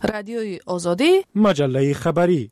رادیوی آزادی، مجله خبری.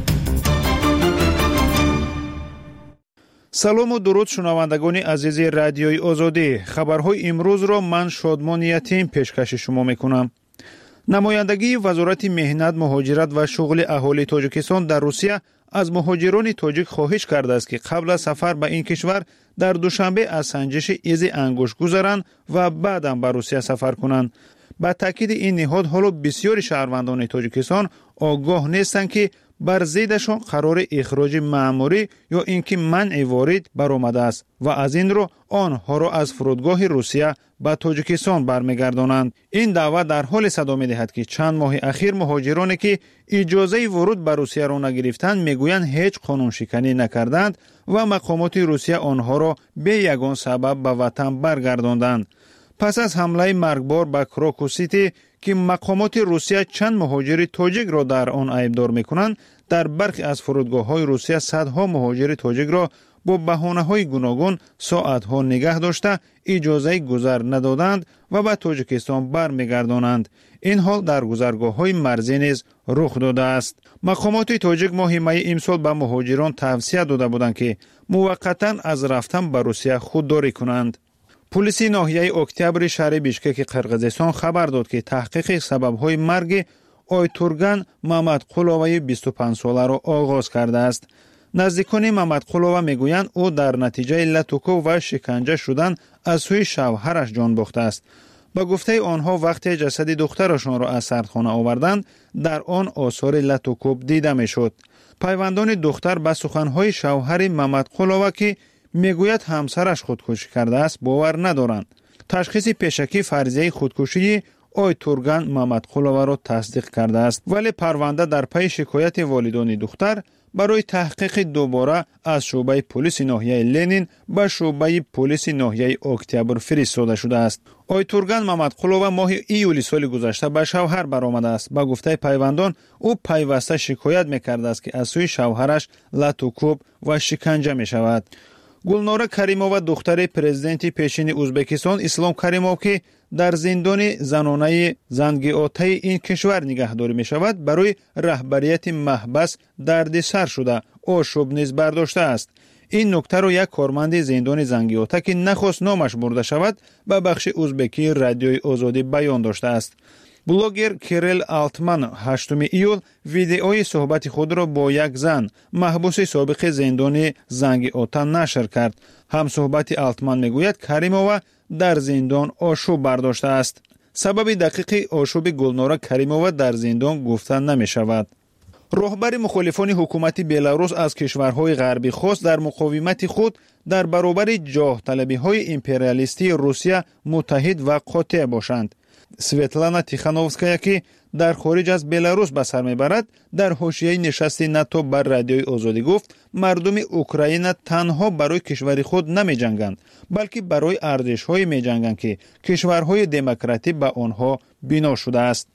سلام و درود شنوندگان عزیز رادیوی آزادی. خبرهای امروز را من شادمان یتیم پیشکش شما میکنم. نمایندگی وزارت مهنت، مهاجرت و شغل اهالی تاجیکستان در روسیه از مهاجران تاجیک خواهش کرده است که قبل از سفر به این کشور در دوشنبه از سنجش ایز انگشت گذرند و بعداً به روسیه سفر کنند. با تاکید این نهاد حالا بسیاری شهروندان تاجیکستان آگاه نیستند که بر ضدشان قرار اخراج مأموری یا اینکه منع وارد برآمده است و از این رو آنها را از فرودگاه روسیه به تاجیکستان برمیگردانند. این دعوا در حال صدا می‌دهد که چند ماه اخیر مهاجرانی که اجازه ورود به روسیه را نگرفتند میگویند هیچ قانون شکنی نکردند و مقامات روسیه آنها را به یگان سبب به وطن برگرداندند. پس از حمله مرگبار به کراکو سیتی که مقامات روسیه چند مهاجر تاجیک را در آن عیبدار میکنند، در برخی از فرودگاه‌های روسیه صدها مهاجر تاجیک را با بهانه‌های گوناگون ساعت‌ها نگه داشته اجازه گذر ندادند و به تاجیکستان برمیگردانند. این حال در گذرگاه‌های مرزی نیز رخ داده است. مقامات تاجیک ماه می امسال به مهاجران توصیه داده بودند که موقتاً از رفتن به روسیه خودداری کنند. پلیس ناحیه اکتبر شهر بیشکک قرقیزستان خبر داد که تحقیق سبب‌های مرگ آیتورگان مامدقولوی 25 ساله را آغاز کرده است. نزدیکان مامدقولو میگویند او در نتیجه لطوکو و شکنجه شدن از سوی شوهرش جان باخته است. با گفته آنها وقتی جسد دخترشان را از سردخانه آوردند در آن آثار لطوکوب دیده میشد. پیوندان دختر به سخنهای شوهر مامدقولو که میگوید همسرش خودکشی کرده است باور ندارند. تشخیص پیشکی فرضیه خودکشی آیتورگان مامدقولو را تصدیق کرده است، ولی پرونده در پی شکایت والدان دختر برای تحقیق دوباره از شعبه پلیس ناحیه لنین به شعبه پلیس ناحیه اکتبر فرستاده شده است. آیتورگان مامدقولو ماه ایولی سال گذشته به شوهر برآمده است. با گفته پیوندان او پیوسته شکایت میکرده است که از سوی شوهرش لطوکوب و شکنجه می شود. گلنورا کریمووا دختر پرزیدنت پیشین ازبکستان اسلام کریموف که در زندان زنانه زنگیاته این کشور نگهداری می شود برای رهبریت محبس دردسر شده آشوب نیز برداشته است. این نکته را یک کارمند زندان زنگیاته که نخواست نامش برده شود به بخش ازبکی رادیوی آزادی بیان داشته است. بلوگر کیریل آلتمان 8 ایول ویدئوی صحبت خود را با یک زن محبوس سابق زندان زنگیاته نشر کرد. هم صحبت آلتمان میگوید کریمووا در زندان آشوب برداشته است. سبب دقیق آشوب گلنورا کریمووا در زندان گفته نمی شود. رهبر مخالفان حکومت بلاروس از کشورهای غربی خواست در مقاومت خود در برابر جاه طلبی‌های امپریالیستی روسیه متحد و قاطع باشند. سویتلانا تیخانوفسکایا که در خارج از بلاروس به سر میبرد در حاشیه نشست ناتو بر رادیوی آزادی گفت مردم اوکراین تنها برای کشور خود نمی جنگند بلکه برای ارزش‌های می جنگند که کشورهای دموکراتی به آنها بنا شده است.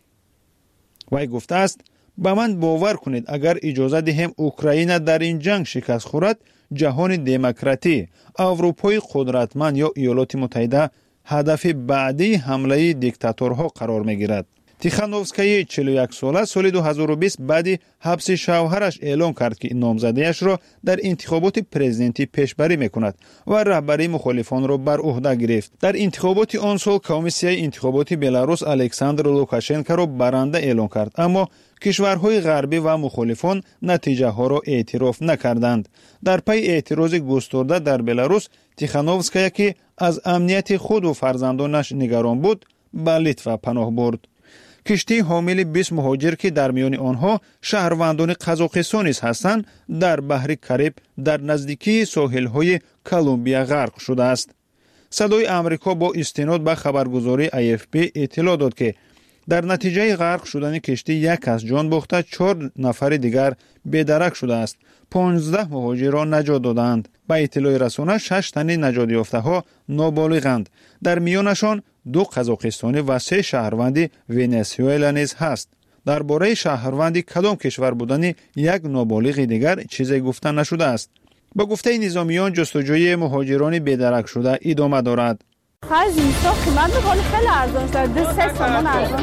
وی گفته است به من باور کنید اگر اجازه دهیم اوکراین در این جنگ شکست خورد جهان دموکراتی، اروپای قدرتمند یا ایالات متحده هدف بعدی حمله دیکتاتورها قرار میگیرد. تیخانوفسکای 41 ساله سال 2020 بعد حبس شوهرش اعلام کرد که نامزدیش را در انتخابات پرزیدنتی پیشبری میکند و رهبری مخالفان را بر عهده گرفت. در انتخابات آن سال کمیسیون انتخابات بلاروس الکساندر لوکاشنکو را برنده اعلام کرد، اما کشورهای غربی و مخالفان نتیجه ها را اعتراف نکردند. در پی اعتراض گسترده در بلاروس تیخانوفسکایا که از امنیت خود و فرزندانش نگران بود به لیتوا پناه برد. کشتی حامل 20 مهاجر که در میان آنها شهروندان قزاقستان هستند در بحر کریب در نزدیکی ساحل‌های کلمبیا غرق شده است. صدای آمریکا با استناد به خبرگزاری AFP اطلاع داد که در نتیجه غرق شدن کشتی یک کس جان باخته 4 نفر دیگر بی‌درک شده است. 15 مهاجر را نجات دادند. با اطلاع رسانه 6 تن نجات یافته‌ها نابالغند. در میانشان 2 قزاقستانی و 3 شهروند ونزوئلا نیز هست. درباره شهروند کدام کشور بودن یک نابالغ دیگر چیزی گفته نشده است. با گفته نظامیان جستجوی مهاجران بی‌درک شده ادامه دارد. از این سال قیمت میکنه خیلی ارزان شد 3 تومان ارزان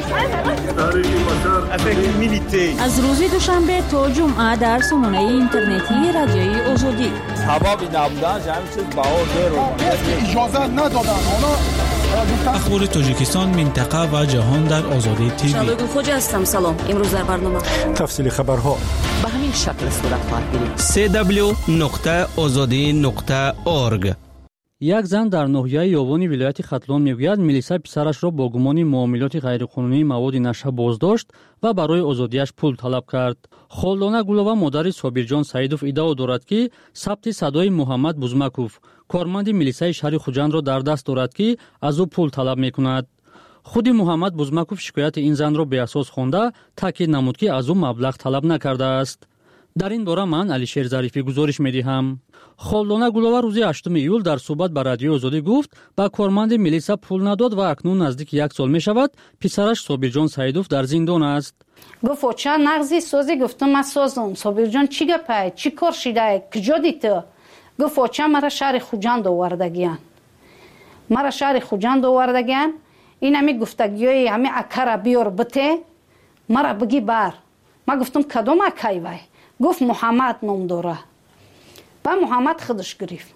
شد. از روز دوشنبه تا جمعه در سامانه اینترنتی رادیوی آزادی سبب نبودن همین چیز بهار اجازه ندادن اخبار تاجیکستان منطقه و جهان در آزادی تیوی. شادو خوجا هستم. سلام. امروز در برنامه تفصیل خبرها به همین شکل صورت خواهد گرفت. www.azadi.org. یک زن در ناحیه یاوانی ولایت ختلان میگوید میلیسا پسرش را با گمان معاملات غیرقانونی مواد نشه بازداشت و برای آزادیش پول طلب کرد. خالدانه گلова مادر صابرجان سعیدوف ادعا دارد که ثبت صدای محمد بوزمکوف کارمند میلیسای شهر خوجند را در دست دارد که از او پول طلب میکند. خود محمد بوزمکوف شکایت این زن را به اساس خوانده تاکید نمود که از او مبلغ طلب نکرده است. در این باره من علیشیر ظریفی گزارش می‌دهم. خالدانه گلова روز 8 ایول در صحبت با رادیو آزادی گفت با کارمند میلیسا پول نداد و اکنون نزدیک 1 سال می‌شود پسرش صابرجان سعیدوف در زندان است. گفت چه نغزی سازی گفتم من سازم. صابرجان چی گپه چی کار شده کجا دیت؟ گفت چه مرا شهر خوجند آوردگیان. مرا شهر خوجند آوردگیان این همی گفتگیای همی اکر بیار بته مرا بگی بر. ما گفتم کدوم اکای وای؟ گفت محمد نام داره. با محمد خودش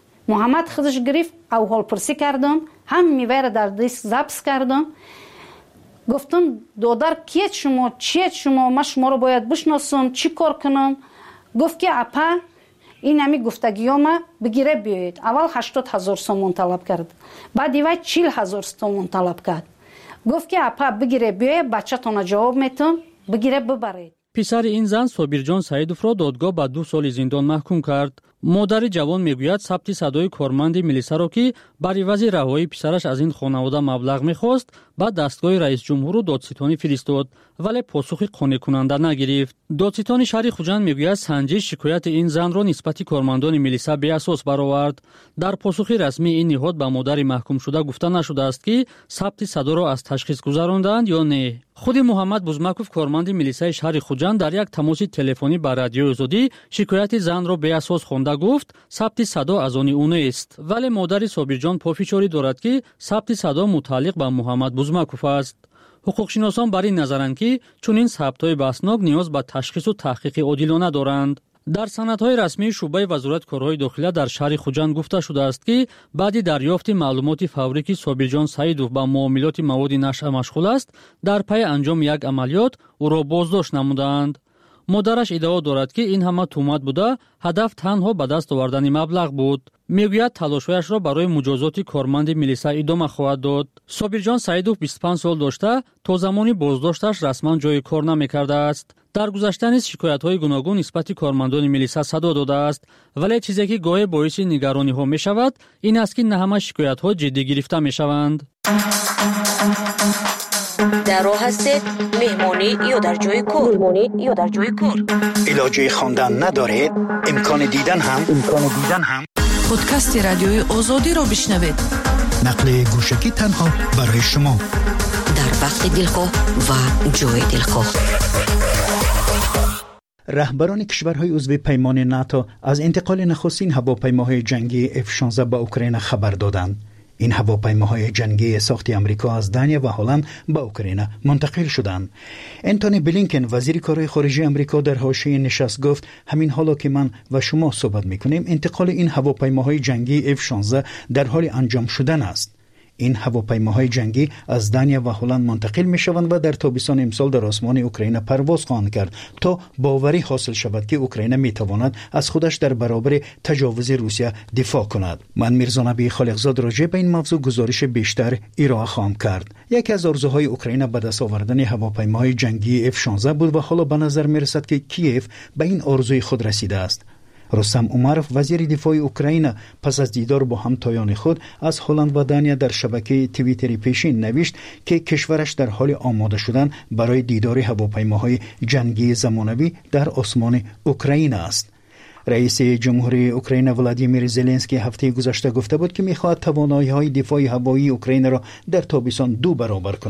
گرفت او حال پرسی کردم هم میوه در دست ضبط کردم گفتم دادر کیت شما چیت شما ما شما رو باید بشناسم چی کار کنم. گفت که اپا این همی گفتگیامه بگیره بیایید. اول 80,000 سومون طلب کرد بعد دیوای 40,000 سومون طلب کرد. گفت که اپا بگیره بیایید بچه تانا جواب میتون بگیره ببرید. پسر این زن صابرجان سعیدوف را دادگاه به 2 سال زندان محکوم کرد. مادر جوان میگوید ثبت صدای کارمند میلیسا را که بر عوض رهایی پسرش از این خانواده مبلغ میخواست با دستگاه رئیس جمهور و دادستانی فرستاد ولی پاسخی قانع کننده نگرفت. دادستان شهر خوجند میگوید سنجش شکایت این زن را نسبت کارمندان میلیسا به اساس برآورد. در پاسخ رسمی این نهاد به مادر محکوم شده گفته نشده است که ثبت صدا را از تشخیص گذراندند یا نه. خود محمد بوزمکوف کارمند میلیسای شهر خوجند در یک تماس تلفنی با رادیو آزادی شکایت زن را به اساس خوانده گفت ثبت صدا از آن او نیست ولی مادر صابرجان پافشاری دارد که ثبت صدا متعلق به محمد بوزمکوف است. حقوقشناسان بر این نظرند که چنین ثبت‌های بحثناک نیاز به تشخیص و تحقیق عادلانه دارند. در سندهای رسمی شعبه وزارت کارهای داخلی در شهر خوجند گفته شده است که بعد دریافت معلومات فوری که صابرجان سعیدوف با معاملات مواد نشه مشغول است در پی انجام یک عملیات او را بازداشت نمودند. مادرش ادعا دارد که این همه تهمت بوده هدف تنها به دست آوردن مبلغ بود. میگوید تلاشش را برای مجازات کارمند میلیسا ادامه خواهد داد. صابرجان سعیدوف 25 سال داشته تا زمانی بازداشتش رسما جای کار نمی‌کرده است. در گذشته نیز شکایت‌های گوناگون نسبت کارمندان میلیسا صدا داده است ولی چیزی که گاهی باعث نگرانی‌ها می‌شود این است که نه همه شکایت‌ها جدی گرفته می‌شوند. در راه هستید مهمانی یا در جای کار علاجه خواندن ندارید امکان دیدن هم پادکست رادیوی آزادی را بشنوید. نقل گوشکی تنها برای شما در وقت دلخواه و جای دلخواه. رهبران کشورهای عضو پیمان ناتو از انتقال نخستین هواپیماهای جنگی F-16 به اوکراین خبر دادند. این هواپیماهای جنگی ساخت آمریکا از دانیا و هلند به اوکراین منتقل شدند. انتونی بلینکن وزیر کارهای خارجه آمریکا در حاشیه نشست گفت همین حالا که من و شما صحبت میکنیم انتقال این هواپیماهای جنگی F-16 در حال انجام شدن است. این هواپیماهای جنگی از دانیا و هلند منتقل می شوند و در تابستان امسال در آسمان اوکراین پرواز خواهند کرد تا باوری حاصل شود که اوکراین می تواند از خودش در برابر تجاوز روسیه دفاع کند. من میرزا نبی خالقزاد راجع به این موضوع گزارش بیشتر ارائه خواهم کرد. یکی از آرزوهای اوکراین به دست آوردن هواپیماهای جنگی F-16 بود و حالا به نظر می رسد که کیف به این آرزوی خود رسیده است. رستم اومروف وزیر دفاع اوکراین پس از دیدار با همتایان خود از هلند و دانیا در شبکه توییتری پیشین نوشت که کشورش در حال آماده شدن برای دیدار هواپیماهای جنگی زمانوی در آسمان اوکراین است. رئیس جمهوری اوکراین ولادیمیر زلنسکی هفته گذشته گفته بود که می‌خواهد توانایی‌های دفاع هوایی اوکراین را در تابستان 2 برابر کند.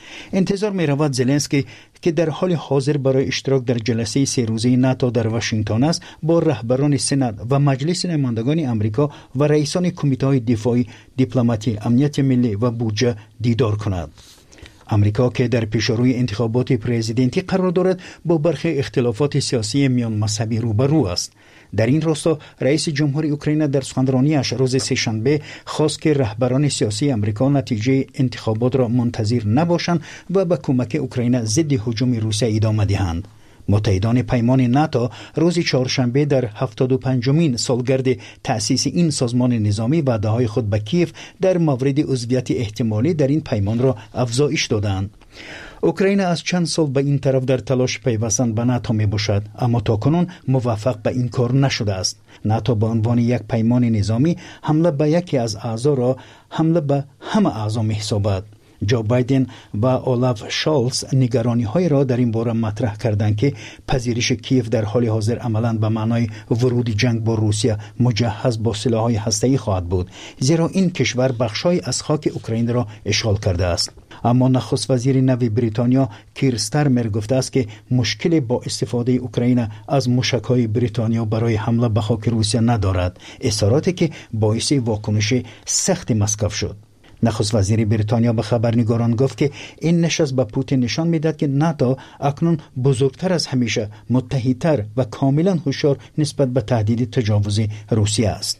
انتظار می رود زلنسکی که در حال حاضر برای اشتراک در جلسه 3 روزه ناتو در واشنگتن است با رهبران سنا و مجلس نمایندگان آمریکا و رئیسان کمیته دفاعی، دیپلماتی، امنیت ملی و بودجه دیدار کند. امریکا که در پیشروی انتخابات پرزیدنتی قرار دارد با برخی اختلافات سیاسی میان مذهبی روبرو است. در این راستا رئیس جمهور اوکراین در سخنرانیش روز سه‌شنبه خواست که رهبران سیاسی امریکا نتیجه انتخابات را منتظر نباشند و به کمک اوکراین ضد هجوم روسیه ادامه دهند. متحدان پیمان ناتو روز چهارشنبه در 75مین سالگرد تأسیس این سازمان نظامی وعده‌های خود به کیف در مورد عضویت احتمالی در این پیمان را افزایش دادند. اوکراین از چند سال به این طرف در تلاش پیوستن به ناتو می باشد، اما تاکنون موفق به این کار نشده است. ناتو به عنوان یک پیمان نظامی حمله به یکی از اعضا را حمله به همه اعضا می حسابد. جو بایدن و اولاف شالز نگرانی های را در این باره مطرح کردند که پذیرش کیف در حال حاضر عملاً به معنای ورود جنگ با روسیه مجهز با سلاح‌های هسته‌ای خواهد بود، زیرا این کشور بخشای از خاک اوکراین را اشغال کرده است. اما نخست وزیر نو بریتانیا کیر استارمر گفته است که مشکل با استفاده اوکراین از موشک‌های بریتانیا برای حمله به خاک روسیه ندارد، اظهاراتی که باعث واکنش سخت مسکو شد. نخست وزیر بریتانیا به خبرنگاران گفت که این نشست به پوتین نشان میدهد که ناتو اکنون بزرگتر از همیشه، متحدتر و کاملا هوشیار نسبت به تهدید تجاوز روسیه است.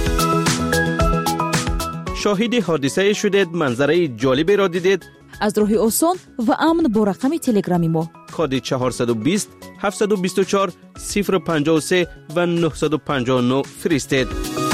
شاهد حادثه شدید، منظره جالبی را دیدید؟ از راه آسان و امن با رقم تلگرامی ما کد 420 724 053 و 959 فرستید.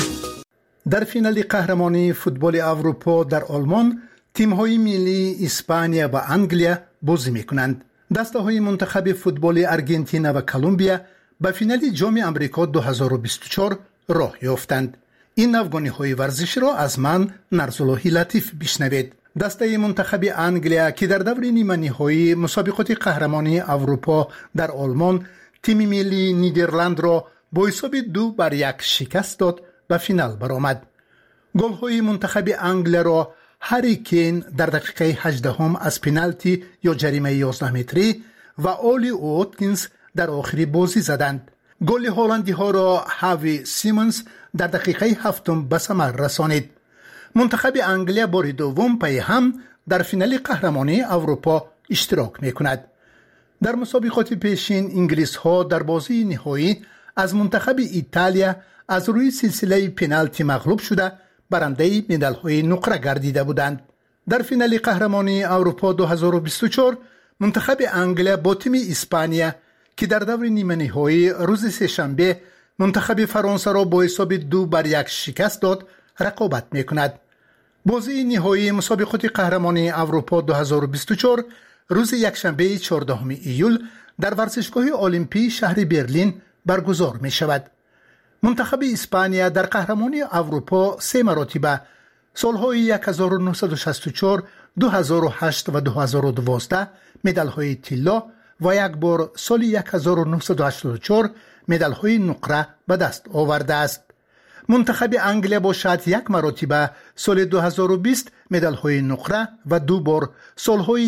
در فینال قهرمانی فوتبال اروپا در آلمان تیم‌های ملی اسپانیا و انگلیا بازی می‌کنند. دسته‌های منتخب فوتبال آرژانتین و کلمبیا به فینال جام آمریکا 2024 راه یافتند. این افغانی‌های ورزشی را از من نرزاللهی لطیف بشنوید. دسته منتخب انگلیا که در دور نیمه‌نهایی مسابقات قهرمانی اروپا در آلمان تیم ملی نیدرلند را با حساب 2-1 شکست داد به فینال برآمد. گل‌های منتخب انگلیا را هری کین در دقیقه 18 از پنالتی یا جریمه 11 متری و اولی واتکینز در آخری بازی زدند. گل هلندی ها را هاوی سیمنز در دقیقه 7 به ثمر رسانید. منتخب انگلیا بار دوم پی هم در فینال قهرمانی اروپا اشتراک می‌کند. در مسابقات پیشین انگلیس ها در بازی نهایی از منتخب ایتالیا از روی سلسله پنالتی مغلوب شده برنده مدال های نقره گردیده بودند. در فینال قهرمانی اروپا 2024 منتخب انگلیا با تیم اسپانیا که در دور نیمه نهایی روز سه‌شنبه منتخب فرانسه را با حساب 2-1 شکست داد رقابت می‌کند. بازی نهایی مسابقات قهرمانی اروپا 2024 روز یکشنبه 14 ایول در ورزشگاه المپی شهر برلین برگزار می‌شود. منتخب اسپانیا در قهرمانی اروپا 3 مرتبه سالهای 1964، 2008 و 2012 مدال‌های طلا و یک بار سال 1984 مدال‌های نقره به دست آورده است. منتخب انگلیا باشد 1 مرتبه سال 2020 مدال‌های نقره و 2 بار سالهای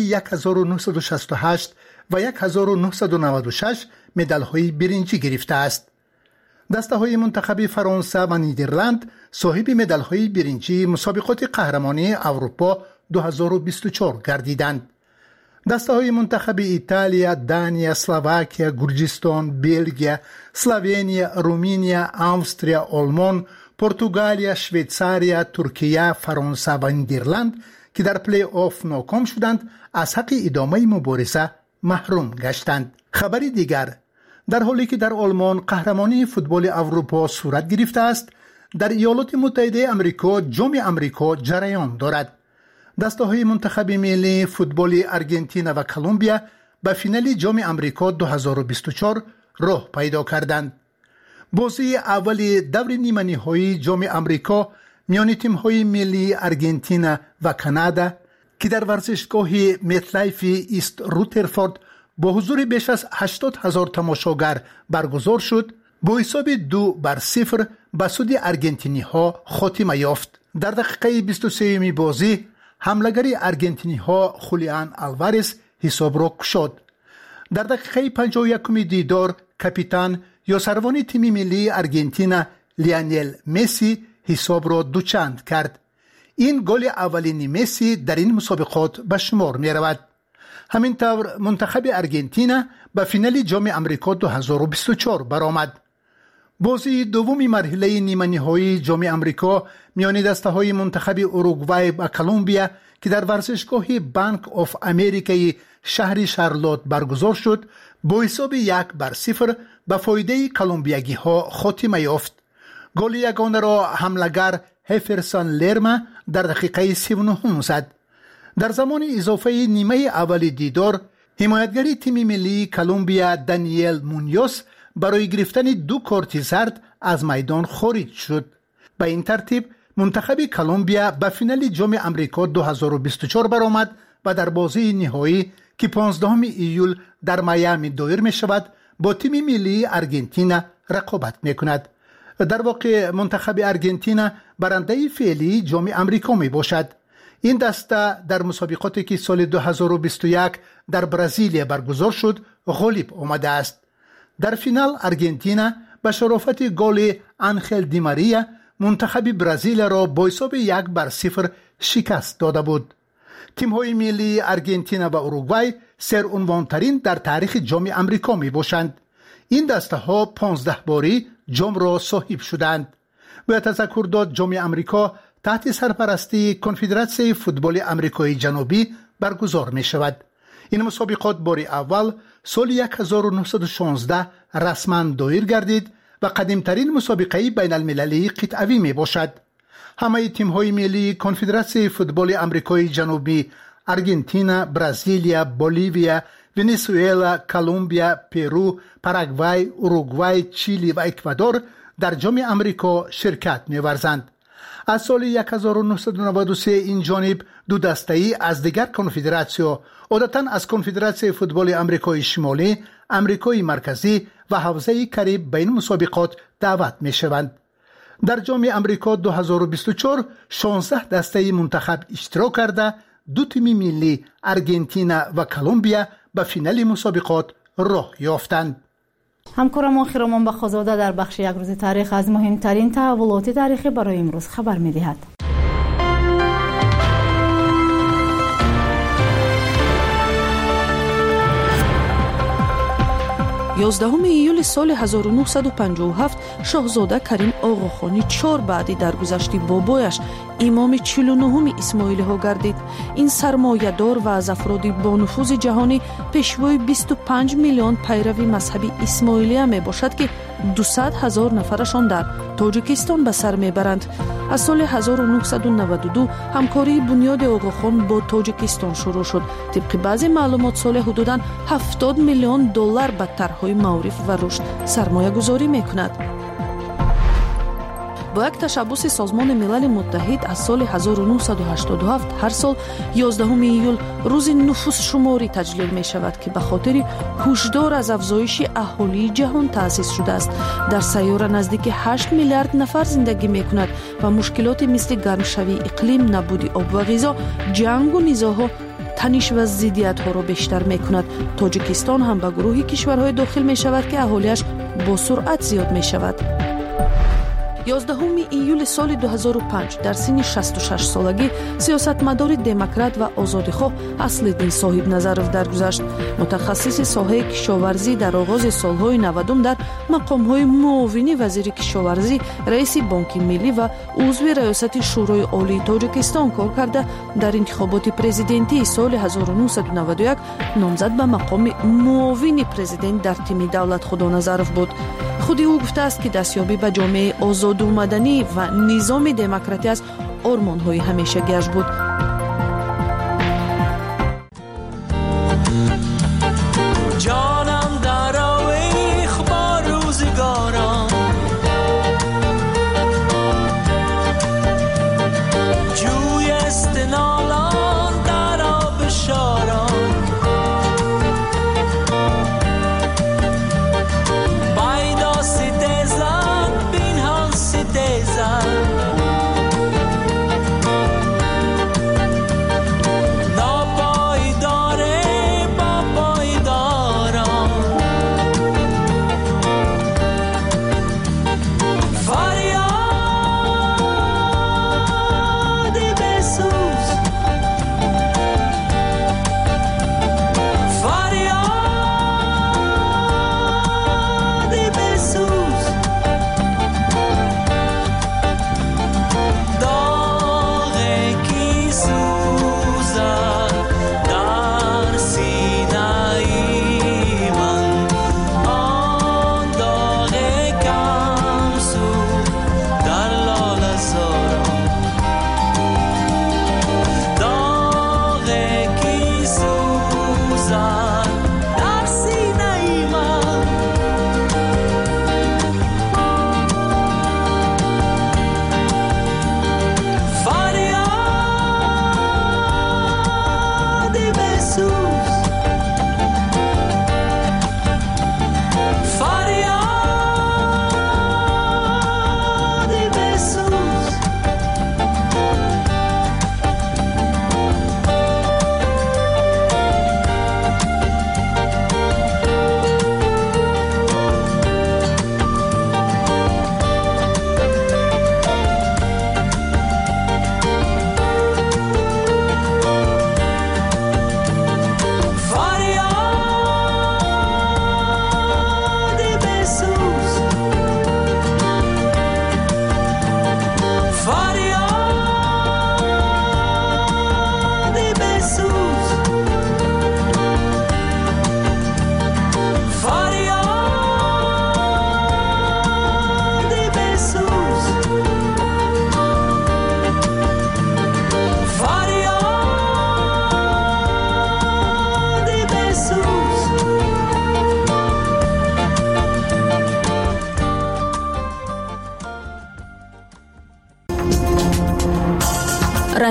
1968 و 1996 مدال‌های برنجی گرفته است. دسته‌های منتخب فرانسه و نیدرلند صاحب مدال‌های برنجی مسابقات قهرمانی اروپا 2024 گردیدند. دسته‌های منتخب ایتالیا، دانیا، اسلواکیا، گرجستان، بلژیم، اسلوونیا، رومانیا، استرالیا، آلمان، پرتغال، شویتزاریا، ترکیه، فرانسه و نیدرلند که در پلی آف ناکام شدند از حق ادامه مبارزه محروم گشتند. خبری دیگر، در حالی که در آلمان قهرمانی فوتبال اروپا صورت گرفته است، در ایالات متحده آمریکا جام آمریکا جریان دارد. دسته‌های منتخب ملی فوتبال آرژانتین و کلمبیا به فینال جام آمریکا 2024 راه پیدا کردند. بازی اول دور نیمه نهایی جام آمریکا میان تیم‌های ملی آرژانتین و کانادا که در ورزشگاه متلایف ایست روترفورد با حضور بیش از 80,000 تماشاگر برگزار شد، با حساب 2-0 به سود آرژانتینی‌ها خاتمه یافت. در دقیقه 23 بازی حمله‌گر آرژانتینی ها خولیان آلوارز حساب را گشود. در دقیقه 51 دیدار کاپیتان یا سروان تیم ملی آرژانتین لیونل مسی حساب را دوچند کرد. این گل اولین مسی در این مسابقات به شمار می رود. همینطور منتخب آرژانتین به فینال جام آمریکا 2024 برآمد. بازی دومی مرحله نیمه نهایی جام آمریکا میان دسته‌های منتخب اوروگوئه و کلمبیا که در ورزشگاه بانک آف امریکای شهر شارلوت برگزار شد با حساب 1-0 به فایده کلمبیایی‌ها خاتمه یافت. گل یگانه را حمله‌گر هفرسون لرما در دقیقه 39 زد. در زمان اضافه نیمه اول دیدار حمایتگر تیم ملی کلمبیا دانیل مونیوس برای گرفتن 2 کارت زرد از میدان خارج شد. به این ترتیب منتخب کلمبیا به فینال جام آمریکا 2024 برآمد و در بازی نهایی که 15 ایول در میامی دایر می شود با تیم ملی آرژانتین رقابت می کند. در واقع منتخب آرژانتین برنده فعلی جام آمریکا می باشد. این دسته در مسابقاتی که سال 2021 در برزیل برگزار شد غالب آمده است. در فینال آرژانتین به شرافت گل آنخل دی ماریا منتخب برزیل را با حساب 1-0 شکست داده بود. تیم‌های ملی آرژانتین و اوروگوئه سرعنوان‌ترین در تاریخ جام آمریکا می باشند. این دسته ها 15 باری جام را صاحب شدند. باید تذکر داد جام آمریکا تحت سرپرستی کنفدراسیون فوتبال آمریکای جنوبی برگزار می شود. این مسابقات بار اول سال 1916 رسما دایر گردید و قدیمترین مسابقه بین المللی قطعوی می باشد. همه تیم‌های ملی کنفدراسیون فوتبال آمریکای جنوبی آرژانتین، برزیلیا، بولیویا، ونزوئلا، کلمبیا، پرو، پاراگوئه، اوروگوئه، چیلی و اکوادور در جام آمریکا شرکت می‌ورزند. از سال 1993 این جانب دو دسته‌ای از دیگر کنفدراسیون، عادتاً از کنفدراسیون فوتبال آمریکای شمالی، آمریکای مرکزی و حوزه کریب به این مسابقات دعوت می‌شوند. در جام آمریکا 2024 16 دسته منتخب اشتراک کرده 2 تیم ملی آرژانتین و کلمبیا به فینال مسابقات راه یافتند. همکارم آخرمان بخازاده در بخش یک روز تاریخ از مهمترین تحولات تاریخی برای امروز خبر می‌دهد. 11 ایول سال 1957 شاهزاده کریم آقاخانی 4 بعدی درگذشت بابایش امام 49 اسماعیلی ها گردید. این سرمایه‌دار و از افراد با نفوذ جهانی پیشوای 25 میلیون پیروی مذهبی اسماعیلیه می باشد که 200,000 نفرشان در تاجیکستان به سر میبرند. از سال 1992 همکاری بنیاد آقاخان با تاجیکستان شروع شد. طبق بعضی معلومات سال حدوداً 70 میلیون دلار به طرح‌های معارف و رشد سرمایه گذاری میکند. با یک تشبس سازمان ملل متحد از سال 1987 هر سال 11 ایول روز نفوس شماری تجلیل می شود که به خاطر هشدار از افزایش اهالی جهان تأسیس شده است. در سیاره نزدیک 8 میلیارد نفر زندگی می کند و مشکلات مثل گرمشوی اقلیم، نبود آب و غذا، جنگ و نزاع‌ها تنش و ضدیت ها را بیشتر می کند. تاجیکستان هم به گروه کشورهای داخل می شود که اهالیش با سرعت زیاد می شود. 11 ایول سال 2005 در سن 66 سالگی سیاستمدار دموکرات و آزادیخواه اصل‌الدین صاحب نظرов درگذشت. متخصص ساحه کشاورزی در آغاز سالهای 90 در مقام‌های معاون وزیر کشاورزی، رئیس بانک ملی و عضو ریاست شورای عالی تاجیکستان کار کرده. در انتخابات پرزیدنتی سال 1991 نامزد به مقام معاون پرزیدنت در تیم دولت خدا نظرов بود. خود او گفته است که دستیابی به جامعه آزاد و مدنی و نظام دموکراتی از آرمان‌های همیشگی‌اش بود. جانم در آویخ با روزگاران، جوی استنالان در آب شاران،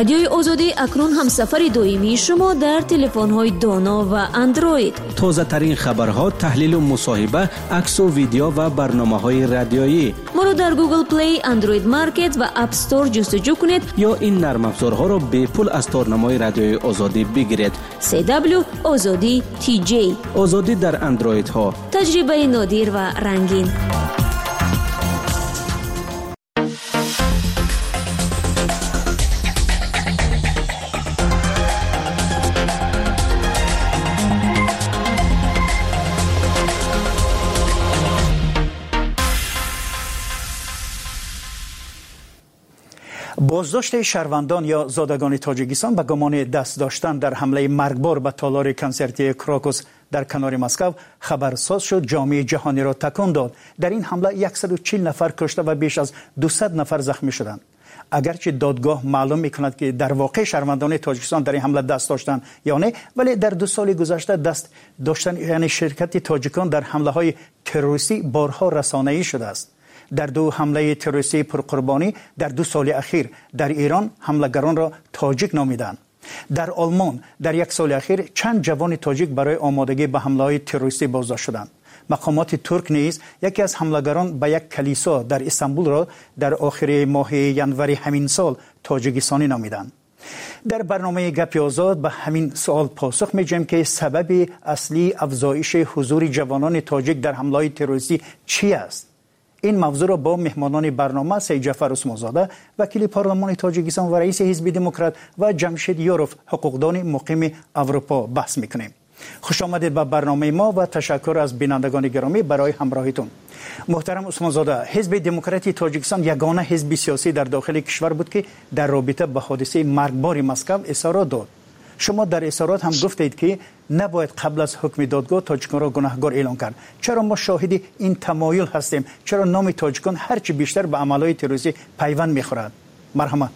رادیوی آزادی اکنون هم سفر دائمی شما در تلفن‌های دانا و اندروید. تازه ترین خبرها، تحلیل و مصاحبه، عکس و ویدیو و برنامه‌های رادیویی. ما رو در گوگل پلی، اندروید مارکت و اپ استور جستجو کنید یا این نرم افزارها رو به پول از تارنمای رادیوی آزادی بگیرید. CW آزادی TJ. آزادی در اندروید ها. تجربه نادر و رنگین. بازداشت شهروندان یا زادگان تاجیکستان به گمان دست داشتن در حمله مرگبار به تالار کنسرتی کراکوس در کنار مسکو خبرساز شد، جامعه جهانی را تکان داد. در این حمله 140 نفر کشته و بیش از 200 نفر زخمی شدند. اگرچه دادگاه معلوم می‌کند که در واقع شهروندان تاجیکستان در این حمله دست داشتند یا نه، ولی در 2 سال گذشته دست داشتن یعنی شرکت تاجیکان در حمله‌های تروریستی بارها رسانه‌ای شده است. در 2 حمله تروریستی پرقربانی در 2 سال اخیر در ایران حملگران را تاجیک نامیدند. در آلمان در 1 سال اخیر چند جوان تاجیک برای آمادگی به حمله‌های تروریستی بازداشت شدند. مقامات ترک نیز یکی از حملگران به یک کلیسا در استانبول را در آخر ماه ینوری همین سال تاجیکستانی نامیدند. در برنامه گپ آزاد به همین سوال پاسخ می‌دهیم که سبب اصلی افزایش حضور جوانان تاجیک در حمله‌های تروریستی چی است؟ این موضوع را با مهمانان برنامه سید جعفر عثمانزاده وکیل پارلمان تاجیکستان و رئیس حزب دموکرات و جمشید یاروف حقوقدان مقیم اروپا بحث می‌کنیم. خوش آمدید به برنامه ما و تشکر از بینندگان گرامی برای همراهیتون. محترم عثمانزاده، حزب دموکراتی تاجیکستان یگانه حزب سیاسی در داخل کشور بود که در رابطه با حادثه مرگبار مسکو اظهارات داد. شما در اظهارات هم گفتید که نباید قبل از حکم دادگاه تاجیکان را گناهکار اعلام کرد. چرا ما شاهد این تمایل هستیم؟ چرا نام تاجیکان هرچی بیشتر به عملهای تروریستی پیوند می‌خورد؟ مرحمت.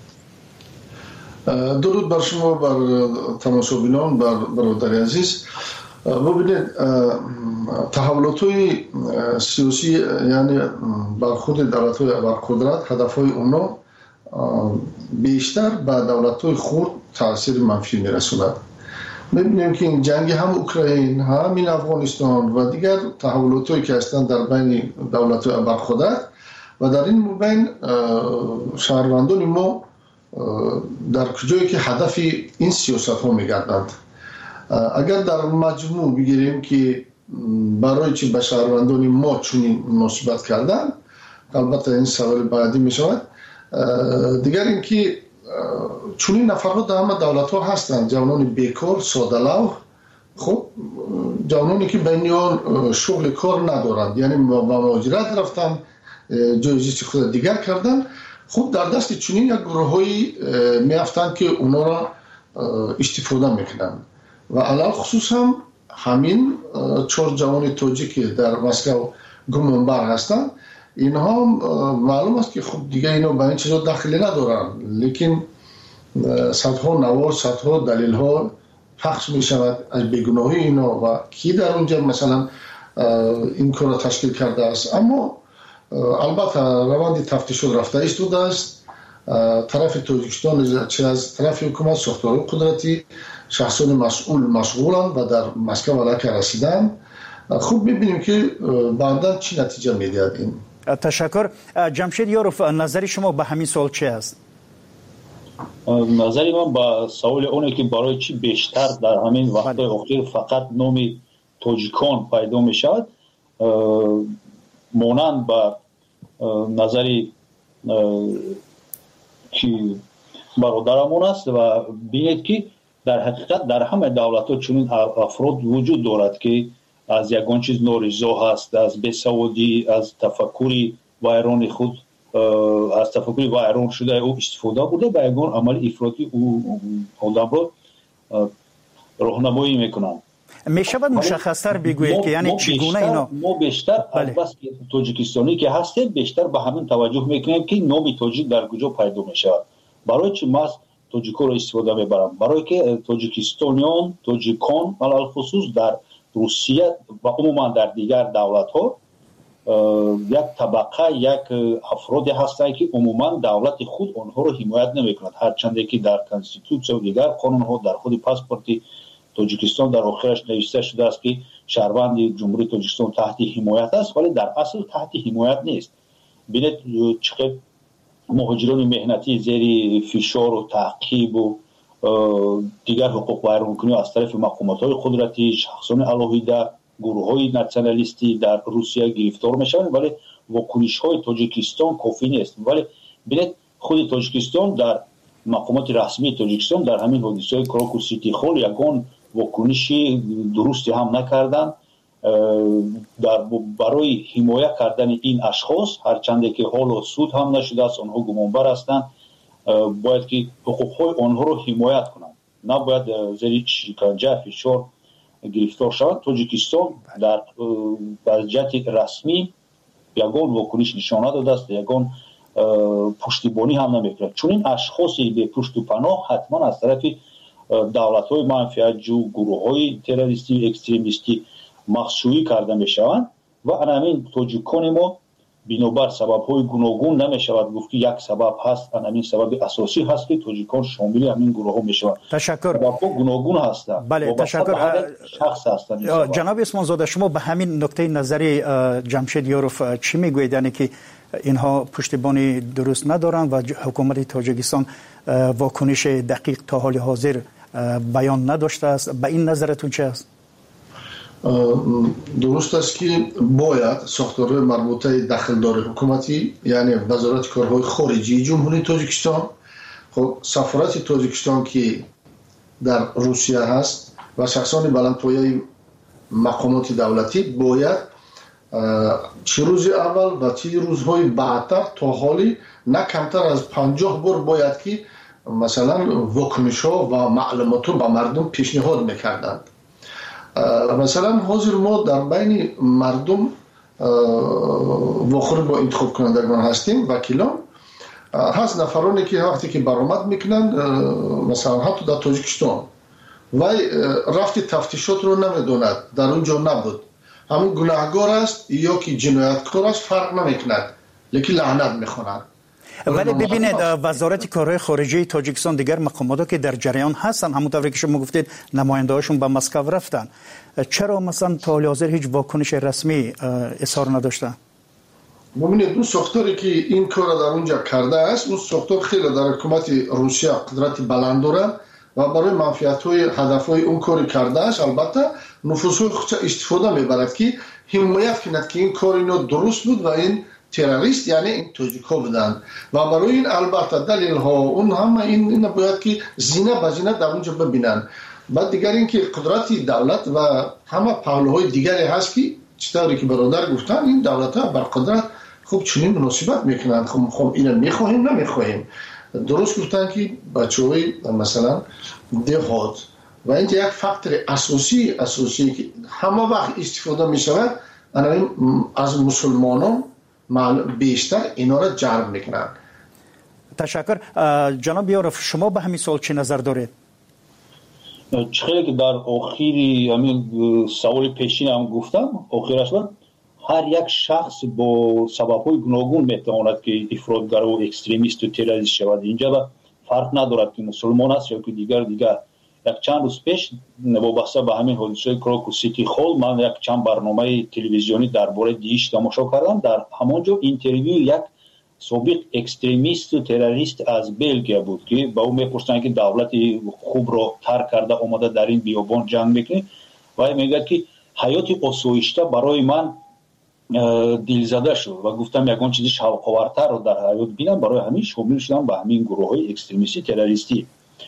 درود بر شما، بر تماشاگران، بر برادر عزیز. ببینید، تحولات‌های سیاسی یعنی برخورد دولت‌های ابرقدرت، هدف‌های اونا بیشتر به دولت‌های خرد تاثیر منفی می‌رساند. می‌بینیم که این جنگ هم اوکراین، همین افغانستان و دیگر تحولات‌هایی که هستند در بین دولت‌های ابرقدرت و در این بین شهروندان ما در کجایی که هدف این سیاست‌ها می‌گردند. اگر در مجموع بگیریم که برای چی به شهروندان ما چنین مناسبت کردن، البته این سوال بعدی می‌شود. دیگر اینکه چنین نفرات در همه دولت‌ها هستند، جوانان بیکار، ساده‌لوح، خب جوانانی که بین آن شغل کار ندارند، یعنی با مهاجرت رفتن، جایزی خود دیگر کردن. خب در دست چنین یک گروه‌هایی میافتند که اونا را استفاده میکنند و علل خصوص هم همین 4 جوان تاجیک در مسکو گمانبر هستند. اینها معلوم است که خب دیگه اینا به این چیزا دخلی ندارن، لیکن صدها نوار، صدها دلیل ها پخش می شود از بیگناهی اینا و کی در اونجا مثلا این کار را تشکیل کرده است. اما البته روند تفتیش رفته ایستاده است. طرف تاجیکستان چه از طرف حکومت، ساختار قدرتی، شخصان مشغولند و در مسکو علیه رسیدن. خوب می‌بینیم که بعداً چی نتیجه می‌دهد این. تشکر. جمشید یاروف، نظر شما به همین سوال چی است؟ نظری من با سوال اونه که برای چی بیشتر در همین وقت اخیر فقط نامی تاجیکان پیدا میشد، مانند با نظری که برادرمون است و بینید که در حقیقت در همه دولت‌ها چنین افراد وجود دارد که از یگان چیز نارضا هست، از بیسوادی، از تفکری ویران خود، از تفکری ویران شده او استفاده بوده به یگان عمل افراطی او آدم را راهنمایی میکنند. میشود مشخص‌تر بگویید که یعنی چگونه اینا ما بیشتر از بس تاجیکستانی که هستیم بیشتر به همین توجه میکنیم که نام تاجیک در کجا پیدا میشه. برای چی ما تاجیک‌ها را استفاده میبرم؟ برای که تاجیکستانیان، تاجیکان علل خصوص در روسیه و عموما در دیگر دولت‌ها یک طبقه یک افرادی هستند که عموما دولت خود آنها رو حمایت نمیکند، هرچند که در کانستیتوسیون و دیگر قانون ها در خود پاسپورت تاجیکستان در آخرش نوشته شده است که شهروند جمهوری تاجیکستان تحت حمایت است، ولی در اصل تحت حمایت نیست. ببینید چقدر مهاجران مهنتی زیر فشار و تعقیب و دیگر حقوق ویرانکنی از طرف مقامات قدرتی، شخصان علاهیده، گروه‌های ناسیونالیستی در روسیه گرفتار میشوند، ولی واکنش‌های تاجیکستان کافی نیست. ولی ببینید خود تاجیکستان در مقامات رسمی تاجیکستان در همین حادثه کراکو سیتی هال یگان واکنشی درستی هم نکردند برای حمایت کردن این اشخاص، هرچند که حال سود هم نشده است، آنها گمانبر هستند، باید که حقوق‌های آنها رو حمایت کنند، نباید زیر شکنجه فشار گرفتار شوند. تاجیکستان در وضعیت رسمی یگان واکنش نشان نداده است، یگان پشتیبانی هم نمی‌کند. چون این اشخاصی به پشت و پناه حتما از طرف دولت‌های منفعت‌جو، گروه‌های تروریستی و اکستریمیستی مخشویی کرده می‌شوند و همین تاجیکان ما بنابر سبب‌های گوناگون نمی‌شود گفت که یک سبب هست، همین سبب اساسی هست که تاجیکان شامل همین گروه‌ها می‌شوند. تشکر. سبب‌ها گوناگون هستند. بله تشکر. شخص هستند. جناب اسمان زاده، شما به همین نکته نظری جمشید یاروف چی میگویید؟ یعنی که اینها پشتیبانی درست ندارند و حکومت تاجیکستان واکنش دقیق تا حال حاضر بیان نداشته است. به این نظرتون چه است؟ درست است که باید ساختارهای مربوطه دخلدار حکومتی، یعنی وزارت کارهای خارجی جمهوری تاجیکستان، خب سفارت تاجیکستان که در روسیه هست و شخصان بلندپایه مقامات دولتی باید چه روز اول و چه روزهای بعدتر تا حالی نه کمتر از 50 بار باید که مثلا واکنش ها و معلومات رو به مردم پیشنهاد میکردند. مثلا حاضر ما در بین مردم واخور با انتخاب کنندگان هستیم، وکیلان هست، نفرانی که وقتی که برآمد میکنن مثلا حتی در تاجیکستان و رفت تفتیشات رو نمیدوند، در اونجا نبود، همون گناهگار است یا که جنایتکار است فرق نمیکند، لیکن لعنت میخواند. ولی ببینید وزارت کارهای خارجه تاجیکستان دیگر مقامات که در جریان هستن، همونطوری که شما گفتید نماینده‌هاشون به مسکو رفتن، چرا مثلا تا حال حاضر هیچ واکنش رسمی اظهار نداشتن؟ ببینید اون ساختاری که این کار در اونجا کرده است، اون ساختار خیلی در حکومت روسیه قدرت بلند داره و برای منفعت‌های هدف‌های اون کاری کرده است. البته نفوذهای خودش استفاده میبرد که حمایت کند که این کار اینو درست بود و این تروریست یعنی این تاجیک‌ها بودند و برای این البته دلیل ها اون همه این باید که زینه به زینه در اونجا ببینن. بعد دیگر این که قدرت دولت و همه پهلوهای دیگری هست که چطوری که برادر گفتن این دولت ها بر قدرت خوب چنین مناسبت میکنند. خب اینو میخواهیم نمیخواهیم. درست گفتن که بچه‌های مثلا دهات و این یک فاکتور اساسی که همه وقت استفاده میشود از مسلمانان بیشتر اینا را جلب میکنن. تشکر. جناب یاروف شما به همین سوال چه نظر دارید؟ چخیلی که در آخری همین سوال پیشین هم گفتم، آخرش بود هر یک شخص با سبب‌های گوناگون میتواند که افراطگرا و اکستریمیست و تروریست شود. اینجا فرق ندارد که مسلمان است یا که دیگر. یک چند روز پیش وابسته به همین حادثه کراکو سیتی هال من یک چند برنامه تلویزیونی درباره دیش تماشا کردم. در همانجا اینترویو یک سابق اکستریمیست و تروریست از بلژیک بود که با او میپرسیدند که دولت خوب را ترک کرده اومده در این بیابان جنگ میکنه و میگه که حیات آسایشته برای من دلزده شد و گفتم یگان چیزی شوق‌آورتر رو در حیات بینم، برای همین شامل شدم به همین گروه‌های اکستریمیستی تروریستی.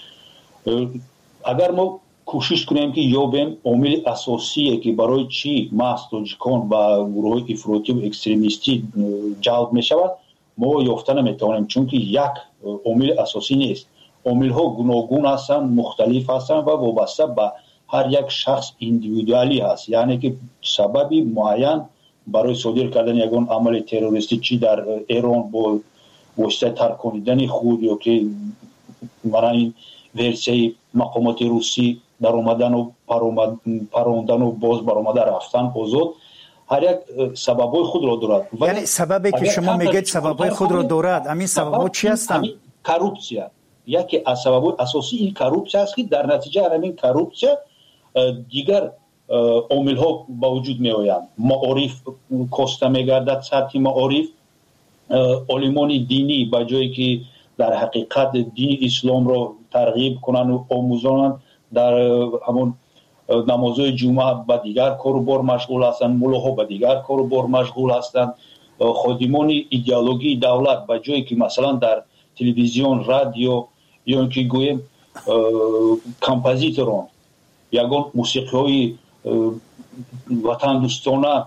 اگر ما کوشش کنیم که یابیم عامل اساسی که برای چی محض تاجیکان و گروه افراطی و اکستریمیستی جلب می شود ما یافته نمیتوانیم، چون که یک عامل اساسی نیست. عامل ها گوناگون هستند، مختلف هستند و وابسته به هر یک شخص اندیویدوالی هست. یعنی که سببی معین برای صادر کردن یگان عمل تروریستی چی در ایران با واسطه ترکاندن خود یا که برای این ورسیه مقامات روسی در اومدن و پروندن و باز بر اومده رفتن آزاد، هر یک سببای خود را دارد. یعنی سببی که شما میگید سببای خود را دارد، همین سبب‌ها چی هستند؟ کروپسیا یکی از سببای اساسی این کروپسیا است که در نتیجه همین کروپسیا دیگر عامل‌ها با وجود می‌آیند. معارف کاسته می‌گردد، سطح معارف عالمان دینی با جایی که در حقیقت دین اسلام را ترغیب کنند و آموزانند در همون نمازهای جمعه با دیگر کار و بار مشغول هستند، ملاها با دیگر کار و بار مشغول هستند. خادمان ایدئولوژی دولت با جایی که مثلا در تلویزیون، رادیو یا اینکه گویم کمپوزیتوران یگان موسیقی‌های وطن دوستانه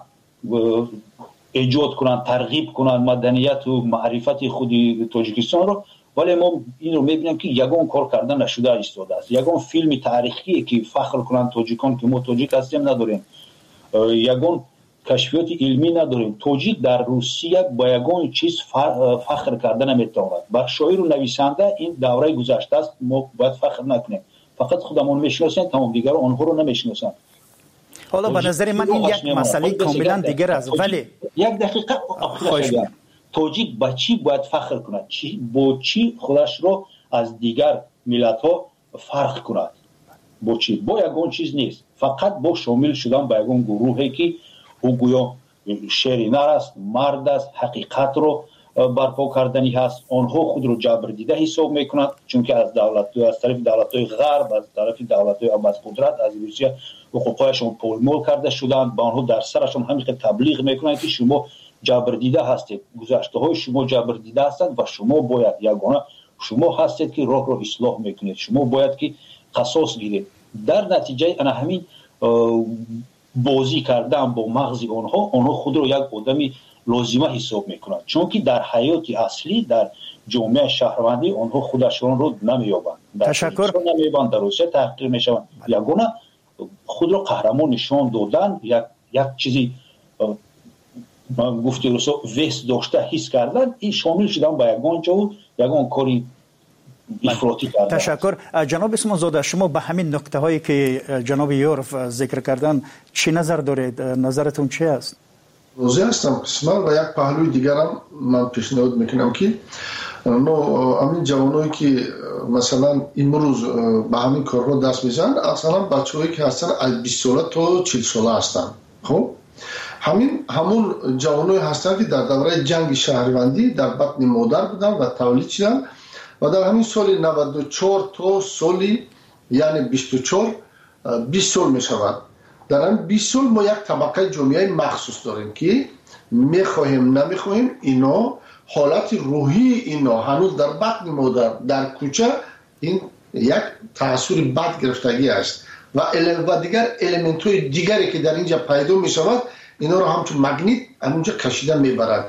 ایجاد کنند، ترغیب کنند مدنیت و معرفت خود تاجیکستان رو، ولی ما این رو میبینیم که یگان کار کردن نشده ایستاده است. یگان فیلم تاریخی که فخر کنند تاجیکان که ما تاجیک هستیم نداریم، یگان کشفیات علمی نداریم. تاجیک در روسیه با یگان چیز فخر کردن نمیتواند. با شاعر و نویسنده این دوره گذشته است، ما باید فخر نکنیم. فقط خودمون میشناسیم، تمام دیگر آنها رو نمیشناسند. حالا به نظر من این یک مسئله کاملا دیگر است. ولی یک دقیقه تاجیک با چی باید فخر کند؟ با چی خودش رو از دیگر ملت ها فرق کند؟ با چی؟ با یگان چیز نیست، فقط با شامل شدن با یگان گروهی که او گویا شیر نر است، مرد است، حقیقت رو برپا کردنی هست. آنها خود رو جبر دیده حساب میکنند، چون که از طرف دولت‌های غرب، از طرف دولت‌های قدرت از روسیه حقوقایشون پولمول کرده شدند. با آنها در سرشون همین تبلیغ میکنند که شما جبر دیده هستید، گذشته های شما جبر دیده هستند و شما باید یگانه شما هستید که راه رو اصلاح میکنید، شما باید که قصاص گیرید. در نتیجه انا همین بازی کردن با مغز آنها خود رو یک آدمی لازمه حساب میکنند، چون که در حیات اصلی در جامعه شهروندی آنها خودشون رو نمیابند. تشکر. نمیابند، در روسیه تحقیر میشوند. یگانه خود رو قهرمان نشان دادن، یک چیزی من گفته روسا وست داشته حس کردن، این شامل شدن با یگان جو یگان کاری افراطی کردن. تشکر. جناب اسمان زاده، شما به همین نکته هایی که جناب یورف ذکر کردن چی نظر دارید؟ نظرتون چی است؟ راضی هستم قسما. و یک پهلوی دیگر هم من پیشنهاد میکنم که همین جوانایی که مثلا امروز به همین کارها دست میزنن، اصلا بچه‌هایی که هستن از 20 ساله تا 40 ساله هستن. خب همون جوانایی هستن که در دوره جنگ شهروندی در بطن مادر بودن و تولید شدن و در همین سال 94 تا سالی یعنی 24 20 سال میشود. در این 20 سال ما یک طبقه جامعه مخصوص داریم که میخواهیم نمیخواهیم اینا حالت روحی اینا هنوز در بطن مادر در کوچه این یک تأثیر بد گرفتگی است و دیگر الیمنت های دیگری که در اینجا پیدا می شود اینا رو همچون مگنیت همونجا کشیده میبرد.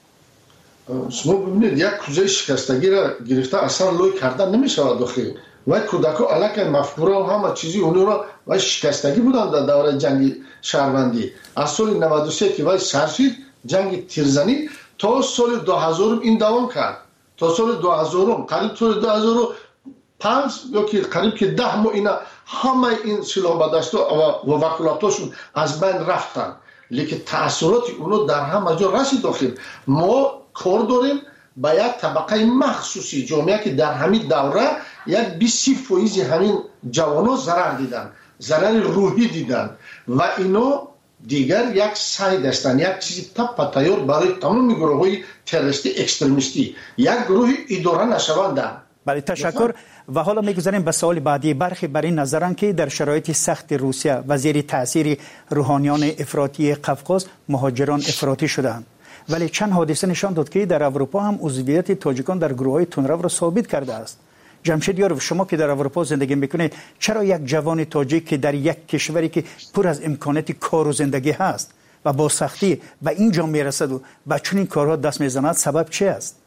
شما ببینید یک کوزه شکستگی را گرفته اصلا لوی کردن نمی شود داخل و کودکا علاقه مفکوره و همه چیزی اونو را و شکستگی بودن در دوره جنگ شهروندی. از سال 93 که وای سرشید جنگ تیرزنی تا سال 2000 این دوام کرد. تا سال 2000 قریب سال 2005 یا که قریب که 10 ماه اینا همه این سلاح بدستا و وکالتاشون از بین رفتن، لیکن تأثیرات اونو در همه جا رسید داخل. ما کار داریم با یک طبقه مخصوصی جامعه که در همین دوره یک 20% همین جوانا ضرر دیدن، ضرر روحی دیدن و اینو دیگر یک سعی داشتن یک چیزی تپ تیار برای تمام گروه های تروریستی اکستریمیستی یک گروه اداره نشوندن. بله تشکر. و حالا میگذاریم به سوال بعدی. برخی بر این نظرن که در شرایط سخت روسیه و زیر تاثیر روحانیان افراطی قفقاز مهاجران افراطی شدند، ولی چند حادثه نشان داد که در اروپا هم عضویت تاجیکان در گروه‌های تندرو را ثابت کرده است. جمشید یاروف، شما که در اروپا زندگی میکنید، چرا یک جوان تاجیک که در یک کشوری که پر از امکانات کار و زندگی هست و با سختی به اینجا میرسد و به چنین کارها دست میزند، سبب چی است؟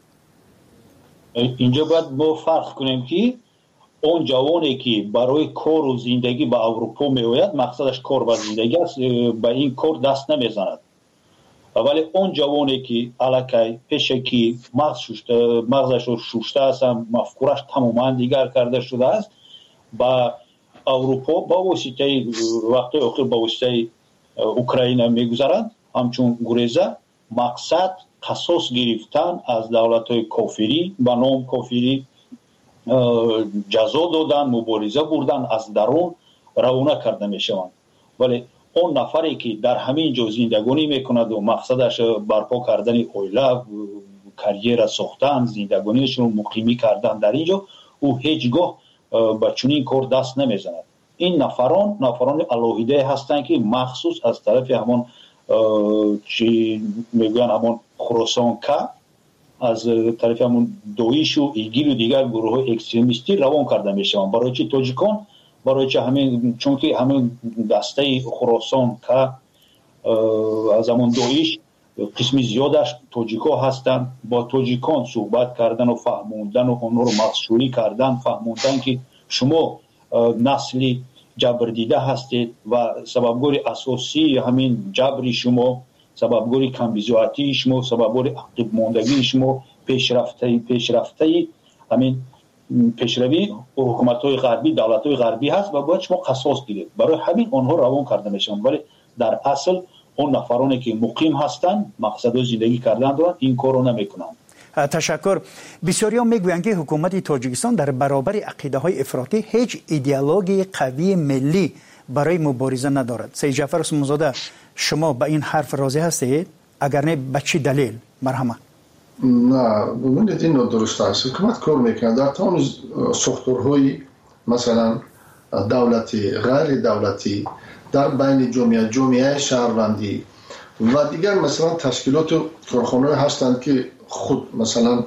اینجا باید ما فرق کنیم که اون جوانی که برای کار و زندگی به اروپا میآید مقصدش کار و زندگی است، به این کار دست نمیزند. ولی اون جوانی که علاقه پیشه که مغزش رو شوشته است، مفکورش تماما دیگر کرده شده است، با اروپا با واسطه وقتی آخر با واسطه اوکراین میگذارند همچون گریزه مقصد قصاص گرفتن از دولت‌های کافری به نام کافری جزا دادن، مبارزه بردن، از درون روانه کرده میشوند. ولی اون نفری که در همین جا زندگانی میکند و مقصدش برپا کردن اویله، کریر ساختن، زندگانیشون مقیمی کردن در اینجا، او هیچگاه به چنین کار دست نمیزند. این نفران الهیده هستند که مخصوص از طرف همون چی میگن همون خراسان که از طرف همون دویش و ایگیل و دیگر گروه های اکستریمیستی روان کرده میشوند. برای چی تاجیکان؟ برای چه همین، چون که همین دسته خراسان که از همون دویش قسمی زیادش تاجیکا هستند. با تاجیکان صحبت کردن و فهموندن و اونها رو مخشوری کردن، فهموندن که شما نسلی جبر دیده هستید و سببگوری اساسی همین جبری شما، سببگوری کمبیزواتی شما، سببگوری عقب ماندگی شما، پیشرفته همین پیشروی حکومت‌های غربی، دولت‌های غربی هست و باید شما قصاص گیرید. برای همین آنها روان کرده میشن، ولی در اصل اون نفرانی که مقیم هستند، مقصد زندگی کردن دارند، این کارو نمیکنند. تشکر. بسیاری‌ها میگویند که حکومت تاجیکستان در برابر عقیده‌های افراطی هیچ ایدئولوژی قوی ملی برای مبارزه ندارد. سید جعفر عثمانزاده، شما به این حرف راضی هستید؟ اگر نه به چه دلیل؟ مرحمت. نه، ببینید این درست است. حکومت کار میکنه در تمام ساختارهای مثلا دولتی، غیر دولتی، در بین جامعه شهروندی و دیگر مثلا تشکیلات و کارخانه‌ای هستند که خود مثلا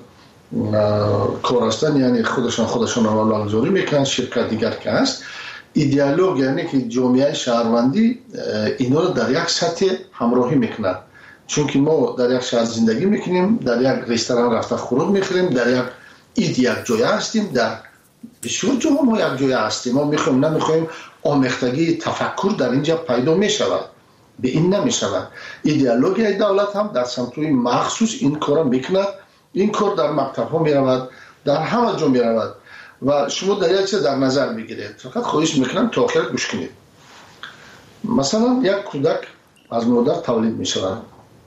کار هستند، یعنی خودشان رولگذاری میکنن. شرکت دیگر که هست ایدئولوژی، یعنی که جامعه شهروندی اینا رو در یک سطح همراهی میکنند. چون که ما در یک شهر زندگی میکنیم، در یک رستوران رفته خوراک میخوریم، در یک جای هستیم، در بسیار جاها ما یک جای هستیم. ما میخوایم نمیخوایم آمیختگی تفکر در اینجا پیدا میشود. به این نمیشود. ایدئولوژی دولت هم در سمت‌های مخصوص این کارا میکند. این کار در مکتب‌ها میرود، در همه جا میرود و شما در یک چیز در نظر بگیرید. فقط خواهش میکنم تا آخر گوش کنید. مثلا یک کودک از مادر تولید میشود،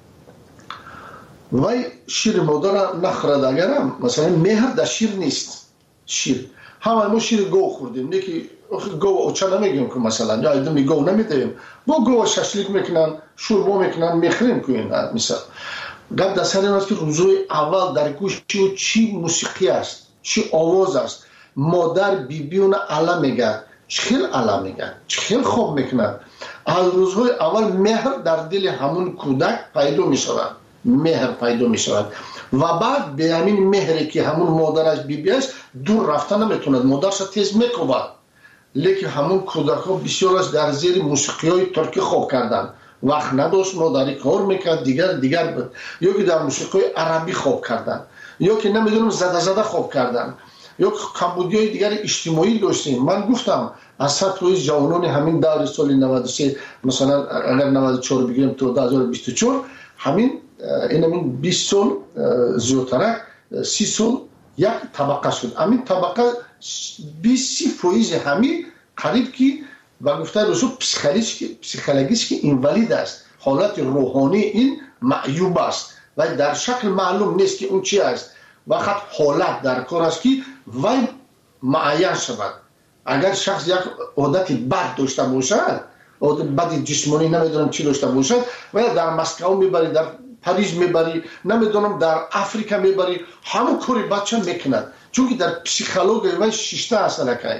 وای شیر مادر نخورد، اگرم مثلا مهر در شیر نیست. شیر همه ما شیر گو خوردیم، نه که گو اوچه نمیگیم که مثلا یا ایدمی گو نمیدیم، با گو ششلیک میکنن، شوربا میکنن، میخریم که این مثلا گفت در سر این است که روزای اول در گوش چی موسیقی است، چی آواز است. مادر بیبیون علا میگه، چخیل علا میگه، چخیل خوب میکنن. از روزهای اول مهر در دل همون کودک پیدا میشود، مهر پیدا میشود و بعد به همین مهری که همون مادرش بیبی است دور رفتن نمیتوند، مادرش تیز میکوبد. لیکن همون کودک ها بسیارش در زیر موسیقی های ترکی خوب کردن، وقت نداشت مادری کار میکرد، دیگر بود، یا که در موسیقی عربی خوب کردن، یا که نمیدونم زده خوب کردن، یا کمبودی های دیگر اجتماعی داشتیم. من گفتم از سطح جوانان همین دور سال 93 مثلا اگر 94 بگیریم تا 2024 همین 20 سال زیادتر 30 سال یک طبقه شد. همین طبقه 20% همین قریب که و گفته رسول پسیکولوژیش که اینوالید است، حالت روحانی این معیوب است و در شکل معلوم نیست که اون چی است. وقت حالت در کار است که وای معین شود. اگر شخص یک عادت بد داشته باشد، عادت بد جسمانی نمیدونم چی داشته باشد، و در مسکو میبری، در پاریس میبری، نمیدونم در افریقا میبری، همون کاری بچه میکند، چون که در پسیکولوژی و شیشته اصلا که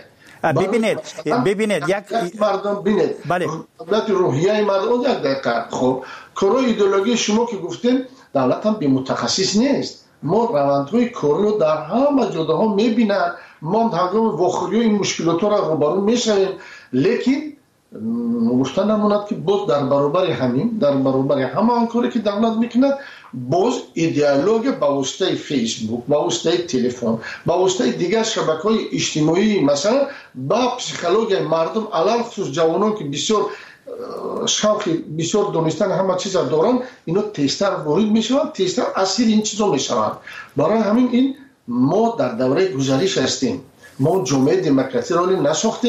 ببینید یک مردم ببینید دولت روحیه مردم یک دقیقه. خب کارای ایدئولوژی شما که گفتین دولت هم بی متخصص نیست. ما روندهای کارو در همه جاها میبینن، ما هنگام واخوری این مشکلات را روبرو میشویم، لیکن گفتن نموند که باز در برابر همه آن کاری که دولت میکند باز ایدئولوژی با واسطه فیسبوک، با واسطه تلفن، با واسطه دیگر شبکه‌های اجتماعی مثلا با پسیکولوژی مردم علل خصوص جوانان که بسیار شوق بسیار دانستن همه چیز دارن، اینا تیزتر وارد میشوند، تیزتر اسیر این چیزا میشوند. برای همین این ما در دوره گذشته هستیم، ما جامعه دموکراسی را نساختیم.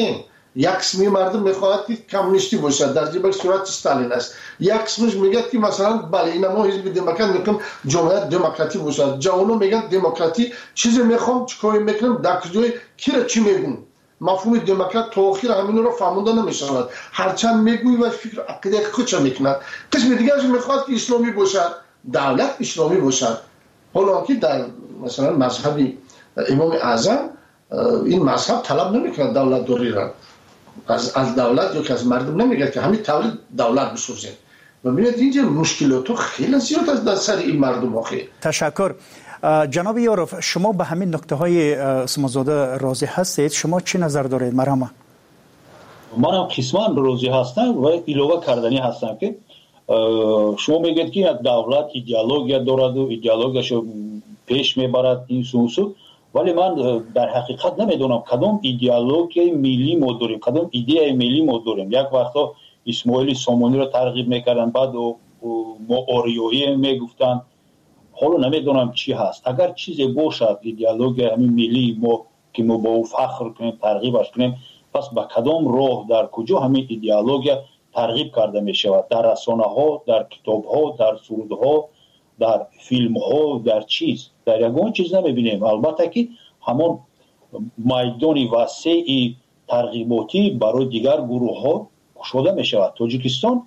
یک قسمی مردم میخواهد که کمونیستی باشد در جبهه صورت استالین است، یک قسمش میگه که مثلا بله این ما حزب دموکرات میگم جمهوری دموکراتی باشد، جوانو میگن دموکراتی چیزی میخوام چیکار میکنم در کجای کی را چی میگن. مفهوم دموکرات تا آخر همین رو فهمونده نمیشود، هرچند میگوی و فکر عقیده خودش میکند. قسم دیگرش میخواد که اسلامی باشد، دولت اسلامی باشد، حالا که در مثلا مذهب امام اعظم این مذهب طلب نمیکنه دولت دوری را از دولت یا که از مردم نمیگه که همین طور دولت بسازید. و ببینید اینجا مشکلات خیلی زیاد است در سر این مردم آخه. تشکر. جناب یاروف، شما به همین نکته های سمازاده راضی هستید؟ شما چی نظر دارید؟ مرحبا. من هم قسمان راضی هستم و ایلوه کردنی هستم که شما میگید که دولت ایدئولوژی دارد و ایدئولوژیشو پیش میبرد این سوسو، ولی من در حقیقت نمیدونم کدام ایدئولوژی ملی ما داریم، کدام ایده ملی ما داریم. یک وقتا اسماعیل سامانی رو ترغیب میکردن، بعد ما آریایی میگفتن، حالا نمیدونم چی هست. اگر چیزی باشد ایدئولوژی همین ملی ما که ما با او فخر کنیم، ترغیبش کنیم، پس با کدام راه در کجا همین ایدئولوژی ترغیب کرده می شود؟ در رسانه ها، در کتاب ها، در سرود ها، در فیلم ها، در چیز، در یگان چیز نمیبینیم. البته که همون میدان وسیع ترغیباتی برای دیگر گروه ها شده می شود. تاجیکستان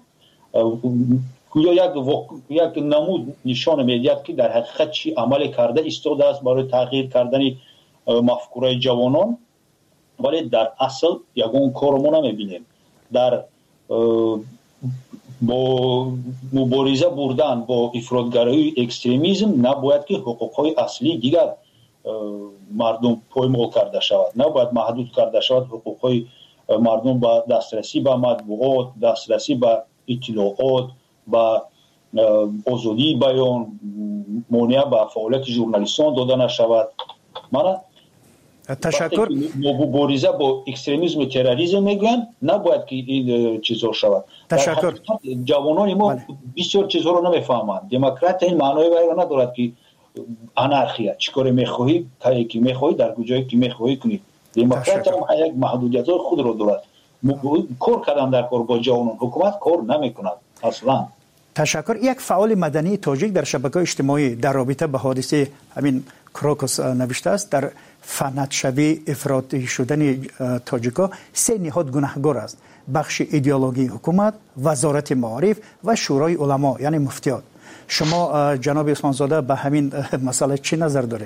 یک نمود نشان میدهد که در حقیقت چی عمل کرده ایستاده است برای تغییر کردن مفکوره جوانان، ولی در اصل یگان کار ما نمیبینیم. در با مبارزه بردن با افراطگرایی اکستریمیسم نباید که حقوقهای اصلی دیگر مردم پایمال کرده شود، نباید محدود کرده شود حقوقهای مردم با دسترسی به مطبوعات، دسترسی به اطلاعات، با آزادی بیان، مانع به فعالیت ژورنالیستان داده نشود. من تشکر. مبارزه با اکستریمیسم و تروریسم میگن نباید که این چیزا شود. تشکر. جوانان ما بسیار چیزها رو نمیفهمند. دموکرات این معنای وای ندارد که انارخیا چیکار میخواهی کاری که میخواهی در کجایی که میخواهی کنی. دموکرات هم یک محدودیت‌های خود رو دارد. کار کردن در کار با جوانان، حکومت کار نمیکند اصلا. تشکر. یک فعال مدنی تاجیک در شبکه اجتماعی در رابطه به حادثه همین کروکوس نوشته است در فنتشوی افراطی شدن تاجیکا 3 نهاد گناهگار است: بخش ایدئولوژی حکومت، وزارت معارف و شورای علما یعنی مفتیات. شما جناب عثمانزاده به همین مسئله چی نظر دارید؟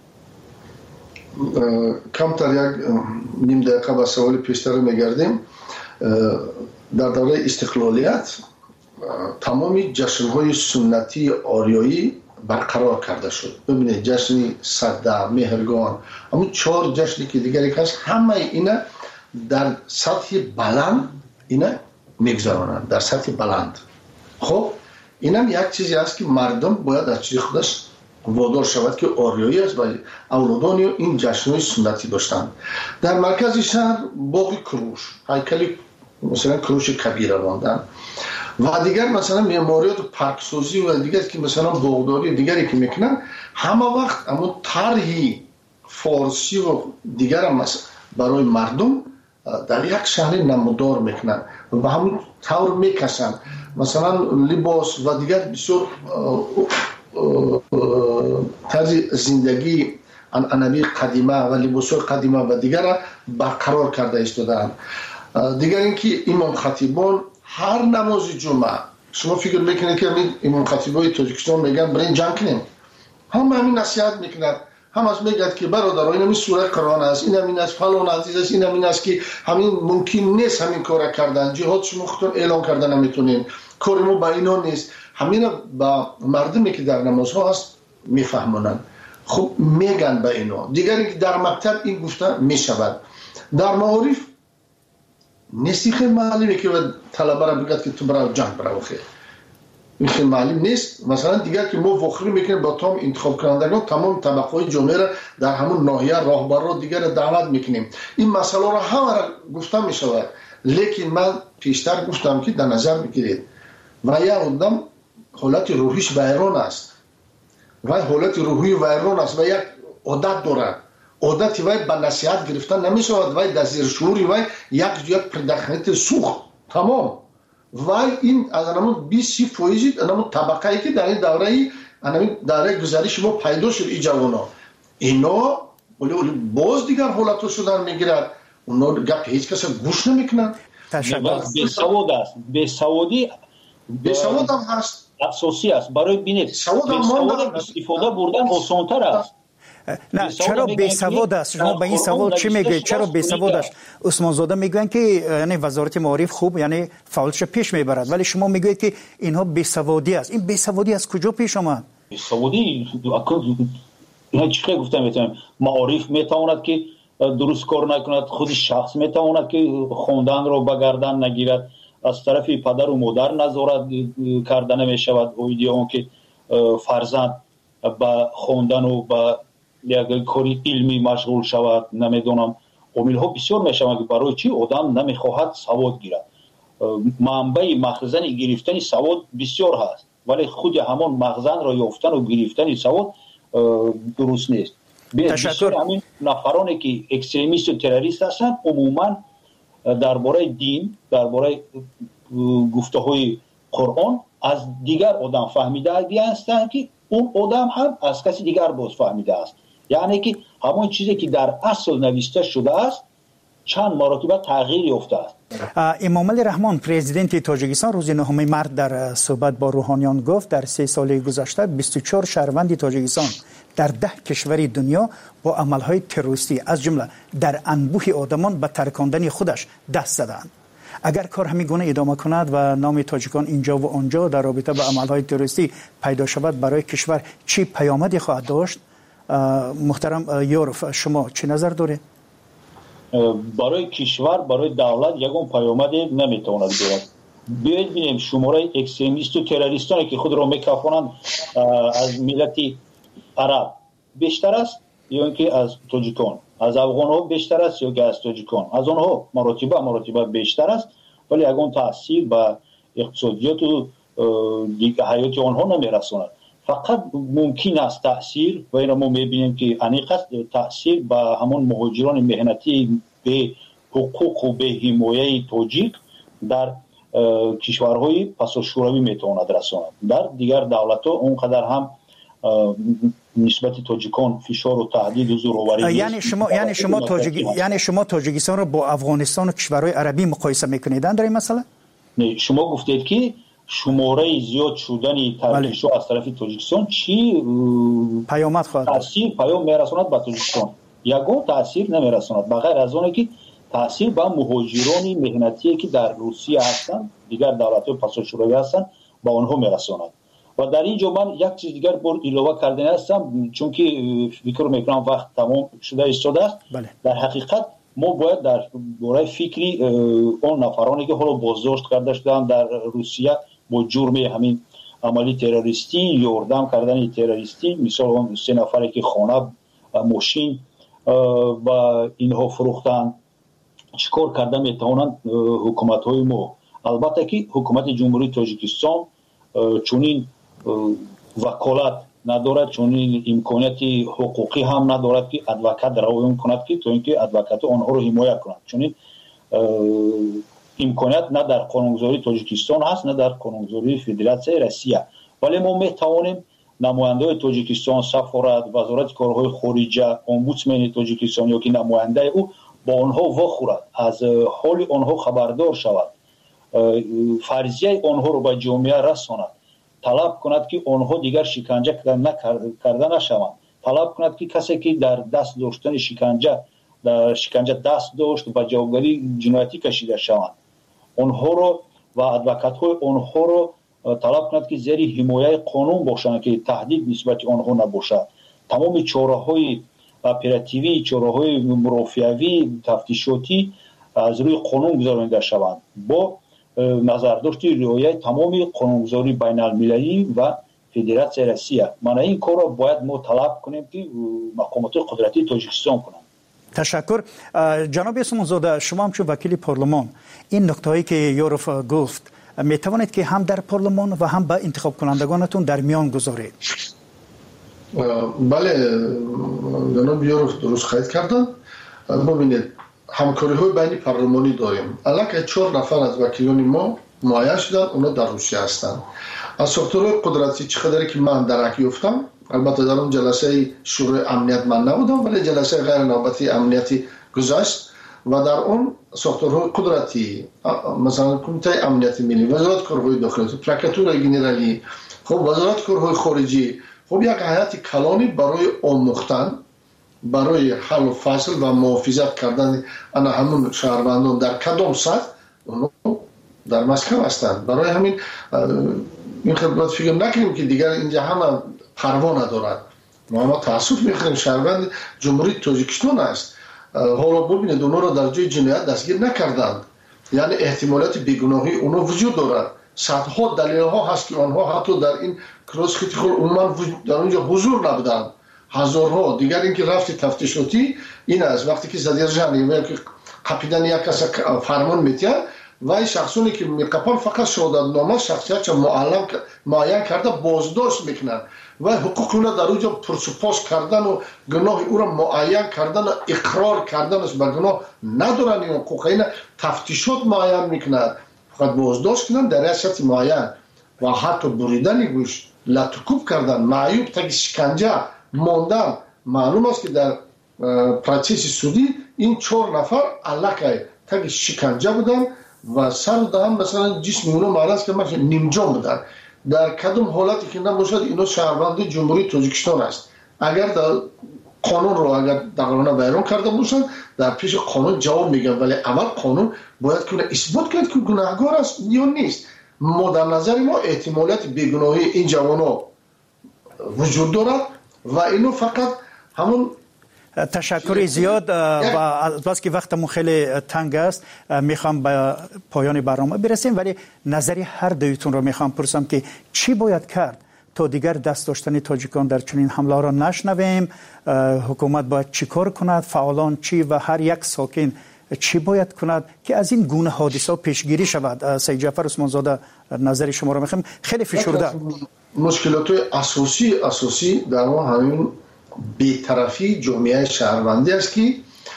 کمتر یک نیم دقیقه به سوال پیشتر میگردیم. در دوره استقلالیت تمامی جشن‌های سنتی آریایی برقرار کرده شد. ببینید جشن صده، مهرگان، همون 4 جشنی که دیگری هست، همه اینا در سطح بلند اینا میگذرانند، در سطح بلند. خب اینم یک چیزی است که مردم باید از چیز خودش وادار شود که آریایی است و اولادان این جشن‌های سنتی داشتند. در مرکز شهر باغ کروش، هیکل مثلا کروش کبیر ماندن و دیگر مثلا معماریات و پارکسازی و دیگر که مثلا باغداری دیگری که میکنن، همه وقت اما طرحی فارسی و دیگر هم برای مردم در یک شهر نمودار میکنن و به همون طور میکشن. مثلا لباس و دیگر بسیار طرز زندگی عنعنوی قدیمه و لباس‌های قدیمه و دیگر برقرار کرده ایستادند. دیگر اینکه امام خطیبان هر نماز جمعه، شما فکر میکنید که امام خطیبای تاجیکستان میگن برای جنگ کنیم، هم همین نصیحت میکنند، هم از میگد که برادران این همین سوره قرآن است، این همین است، فلان عزیز است، این همین است که همین ممکن نیست همین کار کردن، جهاد شما خودتون اعلان کردن نمیتونین، کار ما با اینا نیست. همین با مردمی که در نمازها هست میفهمونن، خب میگن به اینا. دیگری که در مکتب این گفته میشود. در معارف نیستی معلمی که طلبه را بگد که تو برای جنگ برای خیر، این خیلی معلم نیست. مثلا دیگر که ما وخری میکنیم با تمام انتخاب کنندگان، تمام طبقه های جامعه را در همون ناحیه راهبر را دیگر دعوت میکنیم. این مسئله را همه را گفته میشود، لیکن من پیشتر گفتم که در نظر بگیرید و یک آدم حالت روحیش ویران است و حالت روحی ویران است و یک عادت دارد. عادت وای به نصیحت گرفتن نمیشود وای در زیر شعوری وای یک پرداخت سوخت تمام وای این از همون 20% همون طبقه‌ای که در این دوره گذشته شما پیدا شد این جوانا اینا ولی باز دیگر حالتو شدن میگیرد اونا گپ هیچ کس گوش نمیکنن. بیسواد است بیسواد هم هست اساسی است برای بینید بیسواد استفاده بردن آسان‌تر است. نه چرا بیسواد است؟ شما به این سوال چی میگید؟ چرا بیسواد است؟ عثمان زاده میگن که یعنی وزارت معارف خوب یعنی فعالش پیش میبرد ولی شما میگید که اینها بیسوادی است. این بیسوادی از کجا پیش آمد؟ بیسوادی نه چی گفتم معارف میتواند که درست کار نکند، خود شخص میتواند که خوندن رو به گردن نگیرد، از طرف پدر و مادر نظارت کردن میشود اون که فرزند با خوندن و با یک کاری علمی مشغول شود. نمیدونم عامل ها بسیار میشود که برای چی آدم نمیخواهد سواد گیرد. منبع مخزن گرفتن سواد بسیار هست ولی خود همان مخزن را یافتن و گرفتن سواد درست نیست. بسیار همین نفرانی که اکستریمیست و تروریست هستند عموما درباره دین، درباره گفته های قرآن از دیگر آدم فهمیده هستند که اون آدم هم از کسی دیگر باز فهمیده است. یعنی که همون چیزی که در اصل نوشته شده است چند مراتبه تغییر یافته است. امام علی رحمان پرزیدنت تاجیکستان روز 9 مارس در صحبت با روحانیان گفت در 3 سال گذشته 24 شهروند تاجیکستان در 10 کشور دنیا با عملهای تروریستی از جمله در انبوه آدمان به ترکاندن خودش دست زدند. اگر کار همین گونه ادامه کند و نام تاجیکان اینجا و آنجا در رابطه با عملهای تروریستی پیدا شود برای کشور چی پیامدی خواهد داشت؟ محترم یورف شما چه نظر داره؟ برای کشور برای دولت یگان پیامدی نمیتواند دارد. بیایید ببینیم شماره اکستریمیست و تروریستانی که خود را میکافانند از ملت عرب بیشتر است یا اینکه از تاجیکان، از افغان ها بیشتر است یا که از تاجیکان، از آنها مراتبه بیشتر است ولی یگان تاثیر به اقتصادیات و حیات آنها نمیرساند. فقط ممکن است تاثیر و این ما میبینیم که انیق است تاثیر به همون مهاجران مهنتی به حقوق و به حمایت تاجیک در کشورهای پسا شوروی میتواند رساند. در دیگر دولت‌ها اونقدر هم نسبت تاجیکان فشار و تهدید و زورآوری یعنی شما تاجیکستان رو با افغانستان و کشورهای عربی مقایسه میکنید در این مسئله؟ نه شما گفتید که شماره زیاد شدن ترکیش از طرف تاجیکستان چی پیامد خواهد تاثیر پیام میرساند به تاجیکستان؟ یگان تاثیر نمیرساند بغیر از اونه که تاثیر به مهاجران مهنتی که در روسیه هستند دیگر دولت‌های پسا شوروی هستند با آنها میرساند. و در اینجا من یک چیز دیگر بار علاوه کردن هستم چون که فکر میکنم وقت تمام شده ایستاده است. در حقیقت ما باید در باره فکری اون نفرانی که حالا بازداشت کرده شدن در روسیه با جرم همین عملی تروریستی یاردم کردن تروریستی مثال اون 3 نفری که خانه ماشین و اینها فروختن چیکار کرده میتوانند حکومت های ما. البته که حکومت جمهوری تاجیکستان چونین وکالت ندارد چونین امکانیت حقوقی هم ندارد که ادوکات روی کند که تا اینکه ادوکات آنها رو حمایت کند. چونین امکانیت نه در قانونگذاری تاجیکستان هست نه در قانونگذاری فدراسیون روسیه. ولی ما میتوانیم نماینده تاجیکستان، سفارت، وزارت کارهای خارجه، امبودسمن تاجیکستان یا که نماینده او با آنها واخورد، از حال آنها خبردار شود، فرضیه آنها رو به جامعه رساند، طلب کند که آنها دیگر شکنجه کرده نشوند، طلب کند که کسی که در دست داشتن شکنجه دست داشت و جوابگری جنایتی کشیده شوند آنها رو و ادوکات های آنها رو طلب کند که زیر حمایت قانون باشند که تهدید نسبت آنها نباشد. تمام چاره‌های اپراتیوی، چاره‌های مرافعوی، تفتیشاتی از روی قانون گذارانده شوند با نظرداشت رعایت تمام قانونگذاری بین المللی و فدراسیون روسیه. معنی این کار را باید ما طلب کنیم که مقامات قدرتی تاجیکستان کنند. تشکر. جناب عثمان زاده شما هم چون وکیل پارلمان این نکته‌ای که یورف گفت می توانید که هم در پارلمان و هم با انتخاب کنندگانتون در میان گذارید؟ بله جناب یوروف درست خواهید کردن. ببینید همکاری های بین پارلمانی داریم. الان 4 نفر از وکیلان ما معین شدن، اونا در روسیه هستند. از ساختارهای قدرتی چقدری که من درک یافتم، البته در اون جلسه شورای امنیت من نبودم ولی جلسه غیر نوبتی امنیتی گذشت و در اون ساختارهای قدرتی مثلا کمیته امنیت ملی، وزارت کارهای داخلی، پروکراتور گنرالی، خب وزارت کارهای خارجی، خب یک هیئت کلانی برای آموختن، برای حل و فصل و محافظت کردن انا همون شهروندان در کدام سطح اونو در مسکو هستند. برای همین این خدمت فکر نکنیم که دیگر اینجا همه پروا ندارد. ما تاسف میخوریم شهروند جمهوری تاجیکستان است. حالا ببینید اونا را در جای جنایت دستگیر نکردند، یعنی احتمالات بیگناهی اونا وجود دارد. صدها دلیل ها هست که آنها حتی در این کراس خیلی خود عموما در اونجا حضور نبودند. هزارها. دیگر اینکه رفت تفتیشاتی این است وقتی که زدیرجان یا که قپیدن یک کس فرمان میتیه و این شخصونی که میقپن فقط شهادت نامه شخصیت معین کرده بازداشت میکنن و حقوق اونا در اونجا پرسپاس کردن و گناه او را معین کردن و اقرار کردن است به گناه ندارن. این حقوق اینا تفتیشات معین میکنن، فقط بازداشت کنن در ریاست معین و حتی بریدن گوش، لطکوب کردن، معیوب تا شکنجه ماندن. معلوم است که در پروسس سودی این 4 نفر علاقه تا شکنجه بودن و سر دادن مثلا جسم اونا معرض که مثلا نیمجان بودن. در کدام حالتی که نباشد اینا شهروند جمهوری تاجیکستان است. اگر در قانون رو اگر دقیقاً ویران کرده باشند در پیش قانون جواب میگن، ولی اول قانون باید که اثبات کرد که گناهکار است یا نیست. ما در نظر ما احتمالات بیگناهی این جوانا وجود دارد و اینو فقط همون تشکر زیاد و از بس که وقتمون خیلی تنگ است میخوام به پایان برنامه برسیم، ولی نظری هر دویتون رو میخوام پرسم که چی باید کرد تا دیگر دست داشتن تاجیکان در چنین حمله را نشنویم؟ حکومت باید چی کار کند؟ فعالان چی و هر یک ساکن چی باید کند که از این گونه حادثه پیشگیری شود؟ سید جعفر عثمان زاده نظر شما رو میخوام. خیلی فشرده مشکلات اساسی در ما همین بی‌طرفی جامعه شهروندی است که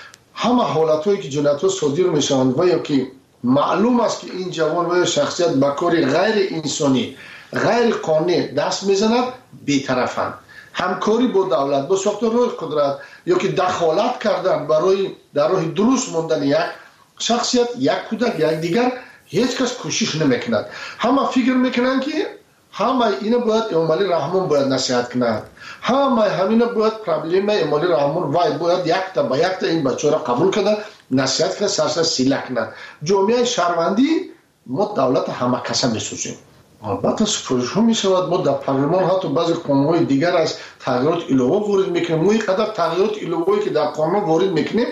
همه حالتایی که جنایت‌ها صادر میشوند و یا که معلوم است که این جوان و شخصیت به کاری غیر انسانی غیر قانونی دست میزند بی‌طرفند. همکاری با دولت با ساختارهای قدرت یا که دخالت کردن برای در راه درست ماندن یک شخصیت، یک کودک، یک دیگر، هیچ کس کوشش نمیکند. همه فکر میکنن که همه اینا باید امالی رحمان باید نصیحت کند، همینا باید پرابلم امالی رحمان و باید یک تا این بچه را قبول کنه، نصیحت کنه، سرسر سیله کنه. جامعه شهروندی ما دولت همه کسا میسوزیم. البته سفارش ها می شود ما در پارلمان حتی بعضی قانون‌های دیگر از تغییرات الهه وارد میکنیم. ما اینقدر تغییرات الهه‌ای که در قانون وارد میکنیم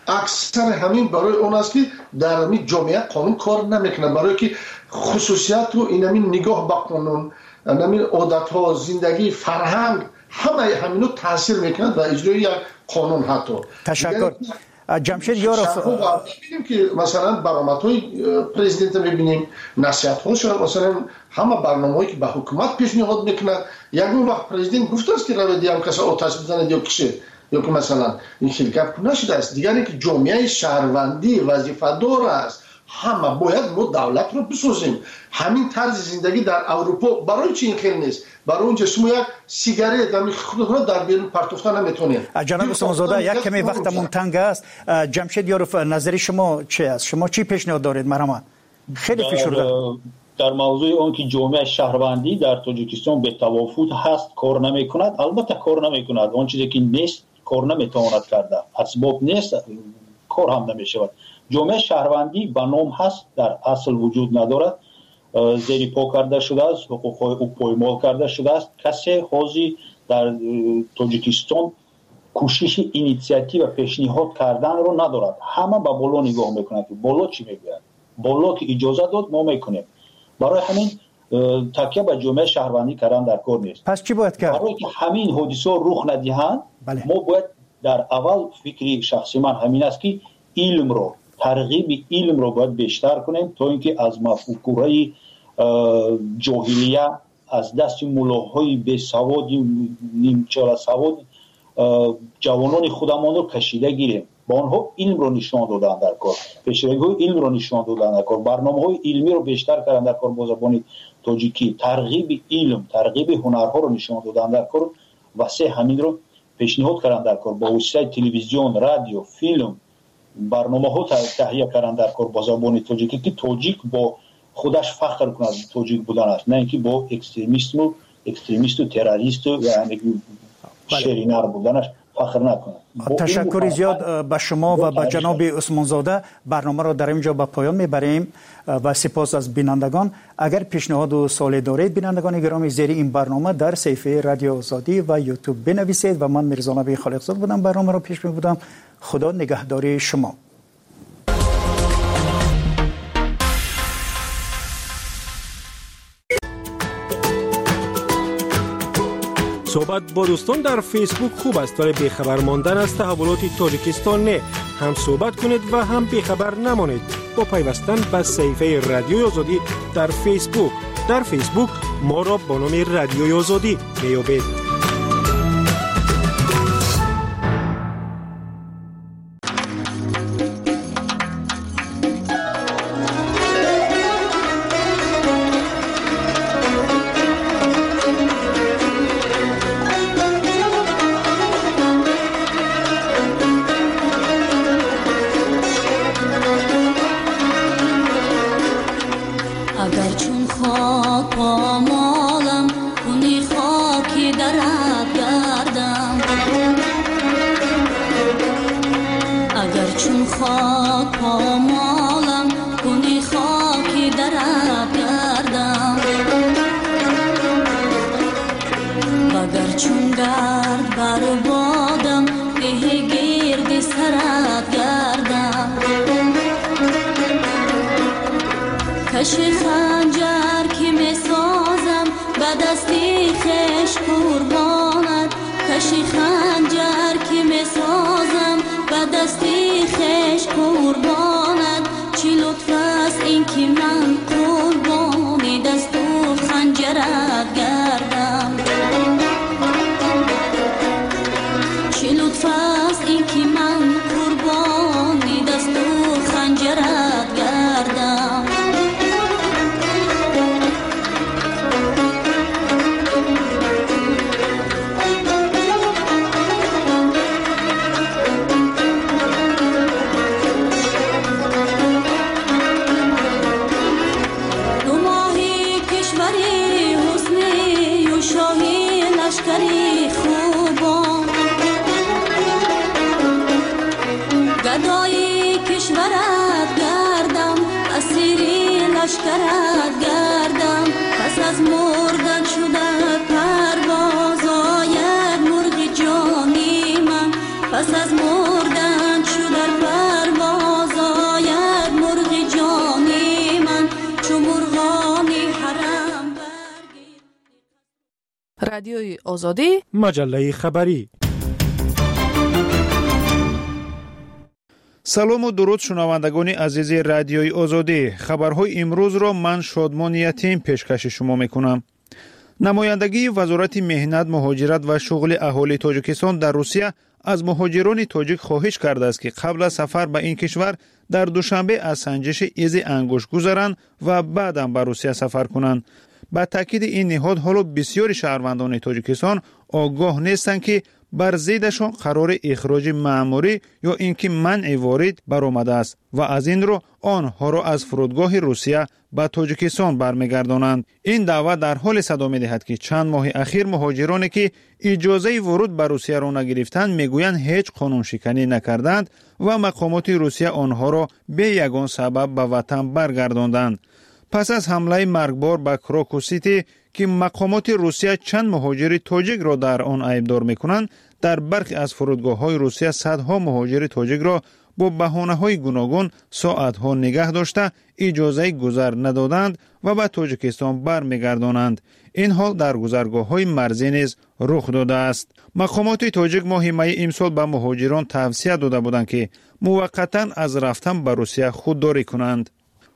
اکثر همین برای اون است که در همین جامعه قانون کار نمیکنه، برای که خصوصیت و این همین نگاه به قانون، همین عادت‌ها، زندگی، فرهنگ همه همینو تاثیر میکنه و اجرای یک قانون. حتی تشکر. جمشید یاروف می‌بینیم که مثلا برآمدهای پرزیدنت می‌بینیم، نصیحت‌هاش مثلا همه برنامه‌هایی که به حکومت پیشنهاد میکنه. یک وقت پرزیدنت گفته است که روی هم کسی آتش بزنه یا کشه یا که مثلا این خیلی گپ نشده است. دیگری که جامعه شهروندی وظیفه‌دار است، همه باید ما دولت رو بسازیم. همین طرز زندگی در اروپا برای چی این خیلی نیست؟ برای اونجا شما یک سیگارت هم خودتون در بیرون پرتوفتن نمیتونید. جناب عثمانزاده یک کمی وقتمون تنگ است. جمشید یاروف نظری شما چی است؟ شما چی پیشنهاد دارید؟ مرحمت خیلی فشرده در موضوع اون که جامعه شهروندی در تاجیکستان به توافق هست کار نمیکند. البته کار نمیکند، اون چیزی که نیست کار نمیتواند کرده، اسباب نیست کار هم نمیشود. جامعه شهروندی به نام هست، در اصل وجود ندارد، زیر پا کرده شده است، حقوق‌های او پایمال کرده شده است. کسی حاضر در تاجیکستان کوشش اینیشیاتیو و پیشنهاد کردن رو ندارد. همه به بالا نگاه میکنند که بالا چی میگوید، بالا که اجازه داد ما میکنیم. برای همین تکیه به جامعه شهروندی کردن در کار نیست. پس چی باید کرد؟ برای که همین حادثه رخ ندهند ما باید در اول فکری شخصی من همین است که علم رو ترغیب علم رو باید بیشتر کنیم تا اینکه از مفکوره جاهلیه، از دست ملاهای بی‌سواد نیمچال سواد جوانان خودمان رو کشیده گیریم. با آنها علم رو نشان دادن در کار، پیشروی علم رو نشان دادن در کار، برنامه‌های علمی رو بیشتر کردن در کار با زبان تاجیکی، ترغیب علم، ترغیب هنرها رو نشان دادن در کار و همین رو پیشنهاد کردن در کار با وسیله تلویزیون، رادیو، فیلم، برنامه‌ها تهیه کردن در کار با زبان تاجیکی که تاجیک با خودش فخر کنه تاجیک بودن است، نه اینکه با اکستریمیست و تروریست و یعنی شرینر بودنش فخر نکنه. تشکر زیاد به شما و به جناب عثمان زاده. برنامه را در اینجا به پایان میبریم و سپاس از بینندگان. اگر پیشنهاد و سوالی دارید بینندگان گرامی زیر این برنامه در صفحه رادیو آزادی و یوتیوب بنویسید و من میرزا نبی خالقزاد بودم برنامه را پیش میبردم. خدا نگهداری شما. صحبت با دوستان در فیسبوک خوب است ولی بیخبر ماندن از تحولات تاجیکستان نه. هم صحبت کنید و هم بیخبر نمانید با پیوستن به صفحه رادیوی آزادی در فیسبوک. در فیسبوک ما را با نام رادیوی آزادی میابید. کشی خنجر که می سازم به دستی خش قربانت، کشی خنجر که می سازم به دستی خش قربانت. چی لطف است این که من قربانی دست و خنجرت گردم، چی لطف است این که من قربانی دست و خنجرت گردم. گدای کشورت گردم، اسیری لشکرت گردم. پس از مردن شده پرواز آید مرغ جانی من، پس از مردن شده پرواز آید مرغ جانی من. چو مرغانی حرم رادیوی آزادی، مجله خبری. سلام و درود شنوندگان عزیز رادیوی آزادی. خبرهای امروز را من شادمان یتیم پیشکش شما میکنم. نمایندگی وزارت مهنت، مهاجرت و شغل اهالی تاجیکستان در روسیه از مهاجران تاجیک خواهش کرده است که قبل از سفر به این کشور در دوشنبه از سنجش ایز انگشت گذرند و بعداً به روسیه سفر کنند. با تاکید این نهاد حالا بسیاری شهروندان تاجیکستان آگاه نیستند که بر ضدشان قرار اخراج مأموری یا اینکه منع وارد برآمده است و از این رو آنها را از فرودگاه روسیه به تاجیکستان برمیگردانند. این دعوا در حال صدا می‌دهد که چند ماه اخیر مهاجرانی که اجازه ورود به روسیه را نگرفتند میگویند هیچ قانون شکنی نکردند و مقامات روسیه آنها را به یگان سبب به وطن برگرداندند. پس از حمله مرگبار به کراکو سیتی که مقامات روسیه چند مهاجر تاجیک را در آن عیبدار می‌کنند، در برخی از فرودگاه‌های روسیه صدها مهاجر تاجیک را با بهانه‌های گوناگون ساعت‌ها نگه داشته اجازه گذر ندادند و به تاجیکستان برمیگردانند. این حال در گذرگاه‌های مرزی نیز رخ داده است. مقامات تاجیک ماه می امسال به مهاجران توصیه داده بودند که موقتاً از رفتن به روسیه خودداری کنند.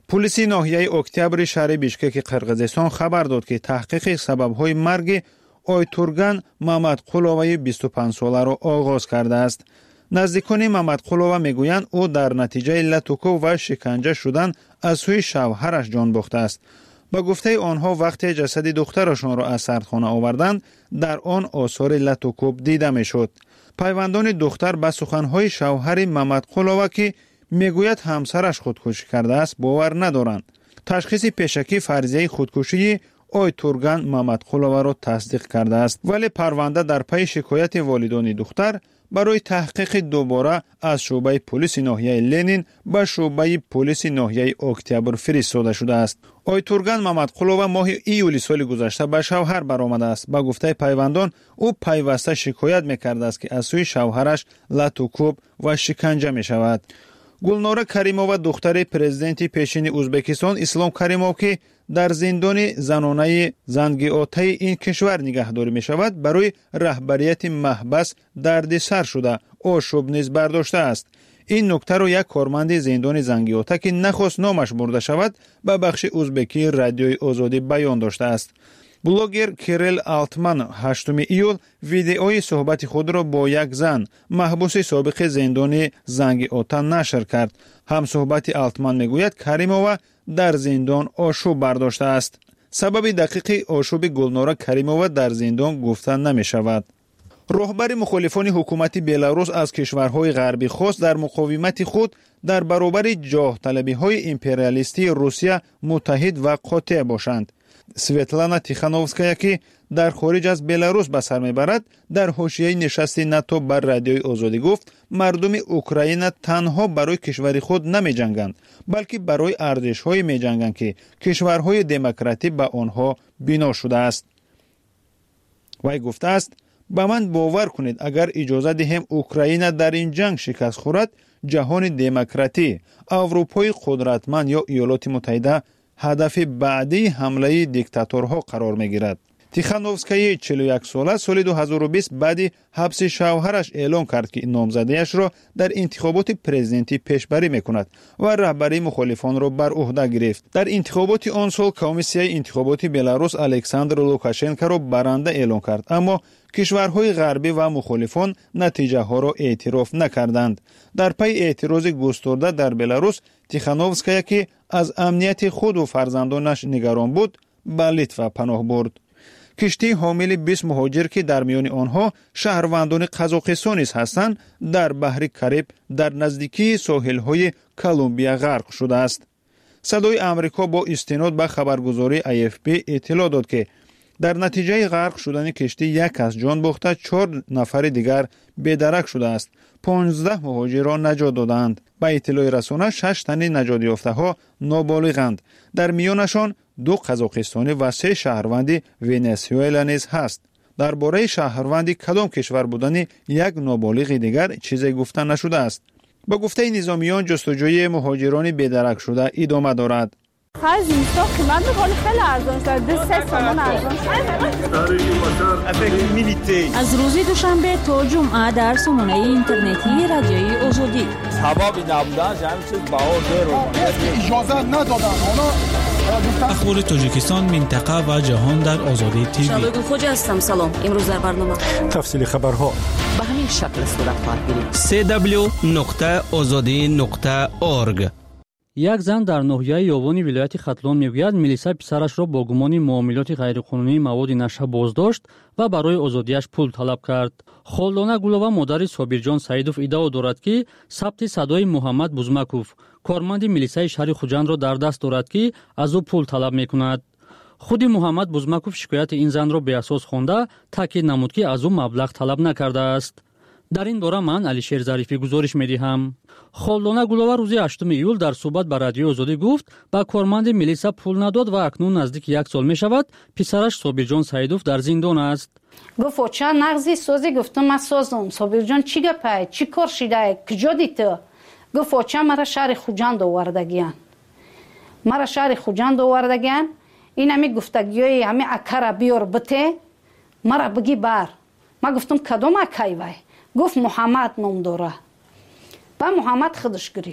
پلیس ناحیه اکتبر شهر بیشکک قرقیزستان خبر داد که تحقیق سبب‌های مرگ آیتورگان محمد قلووی 25 ساله را آغاز کرده است. نزدیکان محمد قلووی میگویند او در نتیجه لطوکو و شکنجه شدن از سوی شوهرش جان باخته است. با گفته آنها وقتی جسد دخترشان را از سردخانه آوردند در آن آثار لطوکوب دیده میشد. پیوندان دختر به سخنهای شوهر محمد قلووی که میگوید همسرش خودکشی کرده است باور ندارند. تشخیص پیشکی فرضیه خودکشی آیتورگان محمد قلووی را تصدیق کرده است، ولی پرونده در پی شکایت والدان دختر برای تحقیق دوباره از شعبه پلیس ناحیه لنین به شعبه پلیس ناحیه اکتبر فرستاده شده است. آیتورگان محمد قلووی ماه ایولی سال گذشته به شوهر برآمده است. با گفته پیوندان او پیوسته شکایت میکرده است که از سوی شوهرش لطوکوب و شکنجه می شود. گلنورا کریمووا دختر پرزیدنت پیشین ازبکستان اسلام کریموف که در زندان زنانه زنگیاته این کشور نگهداری می شود برای رهبریت محبس دردسر شده آشوب نیز برداشته است. این نکته را یک کارمند زندان زنگیاته که نخواست نامش برده شود به بخش ازبکی رادیوی آزادی بیان داشته است. بلوگر کیرل آلتمان 8 ایول ویدئوی صحبت خود را با یک زن محبوس سابق زندان زنگیاته نشر کرد. هم صحبت آلتمان میگوید کریمووا در زندان آشوب برداشته است. سبب دقیق آشوب گلنورا کریمووا در زندان گفته نمی شود. رهبر مخالفان حکومت بلاروس از کشورهای غربی خواست در مقاومت خود در برابر جاه طلبی های امپریالیستی روسیه متحد و قاطع باشند. سویتلانا تیخانوفسکایا که در خارج از بلاروس به سر میبرد در حاشیه نشست ناتو بر رادیوی آزادی گفت مردم اوکراین تنها برای کشور خود نمی جنگند بلکه برای ارزش‌های می جنگند که کشورهای دموکراتی به آنها بنا شده است. وی گفته است به من باور کنید اگر اجازه دهیم اوکراین در این جنگ شکست خورد جهان دموکراتی، اروپای قدرتمند یا ایالات متحده هدف بعدی حمله دیکتاتورها قرار میگیرد. تیخانوفسکای 41 ساله سال 2020 بعد حبس شوهرش اعلام کرد که نامزدیش را در انتخابات پرزیدنتی پیشبری میکند و رهبری مخالفان را بر عهده گرفت. در انتخابات آن سال کمیسیون انتخاباتی بلاروس الکساندر لوکاشنکو را برنده اعلام کرد، اما کشورهای غربی و مخالفان نتیجه ها را اعتراف نکردند. در پی اعتراض گسترده در بلاروس تیخانوفسکایا که از امنیت خود و فرزندانش نگران بود به لیتوا پناه برد. کشتی حامل 20 مهاجر که در میان آنها شهروندان قزاقستان هستند در بحر کریب در نزدیکی ساحل‌های کلمبیا غرق شده است. صدای آمریکا با استناد به خبرگزاری AFP اطلاع داد که در نتیجه غرق شدن کشتی یک کس جان باخته 4 نفر دیگر بی‌درک شده است. 15 مهاجر را نجات دادند. با اطلاع رسانه 6 تن نجات یافته‌ها نابالغند. در میانشان 2 قزاقستانی و 3 شهروند ونزوئلا نیز هست. درباره شهروند کدام کشور بودن یک نابالغ دیگر چیزی گفته نشده است. با گفته نظامیان جستجوی مهاجران بی‌درک شده ادامه دارد. خرج اینستا قیمت می‌کنه خیلی ارزان شده 3 تومان ارزان شده. از روز دوشنبه تا جمعه در سامانه اینترنتی رادیوی آزادی ثوابی نبودن همین چیز بهار اجازه ندادن اخبار تاجیکستان منطقه و جهان در آزادی تیوی. شبگل خوجا هستم. سلام. امروز در برنامه تفصیل خبرها به همین شکل صورت خواهد گرفت. www.azadi.org. یک زن در ناحیه یاوانی ولایت ختلان میگوید میلیسا پسرش را با گمان معاملات غیرقانونی مواد نشه بازداشت و برای آزادیش پول طلب کرد. خالدانه گلووا مادر صابرجان سعیدوف ادعا دارد که ثبت صدای محمد بوزمکوف کارمند میلیسای شهر خوجند را در دست دارد که از او پول طلب میکند. خود محمد بوزمکوف شکایت این زن را به اساس خوانده تاکید نمود که از او مبلغ طلب نکرده است. در این دوره من علیشیر ظریفی گزارش می‌دهم. خالدانه گلووا روز 8 ایول در صحبت با رادیو آزادی گفت با کارمند میلیسا پول نداد و اکنون نزدیک 1 سال می‌شود پسرش صابرجان سعیدوف در زندان است. گفت چه نغزی سازی گفتم من سازم. صابرجان چی گپه چی کار شده کجا دیت؟ گفت چه مرا شهر خوجند آوردگیان. مرا شهر خوجند آوردگیان این همی گفتگیای همی اکر بیار بته مرا بگی بر. ما گفتم کدام اکای وای؟ گفت محمد نام داره. با محمد خودش گرفت.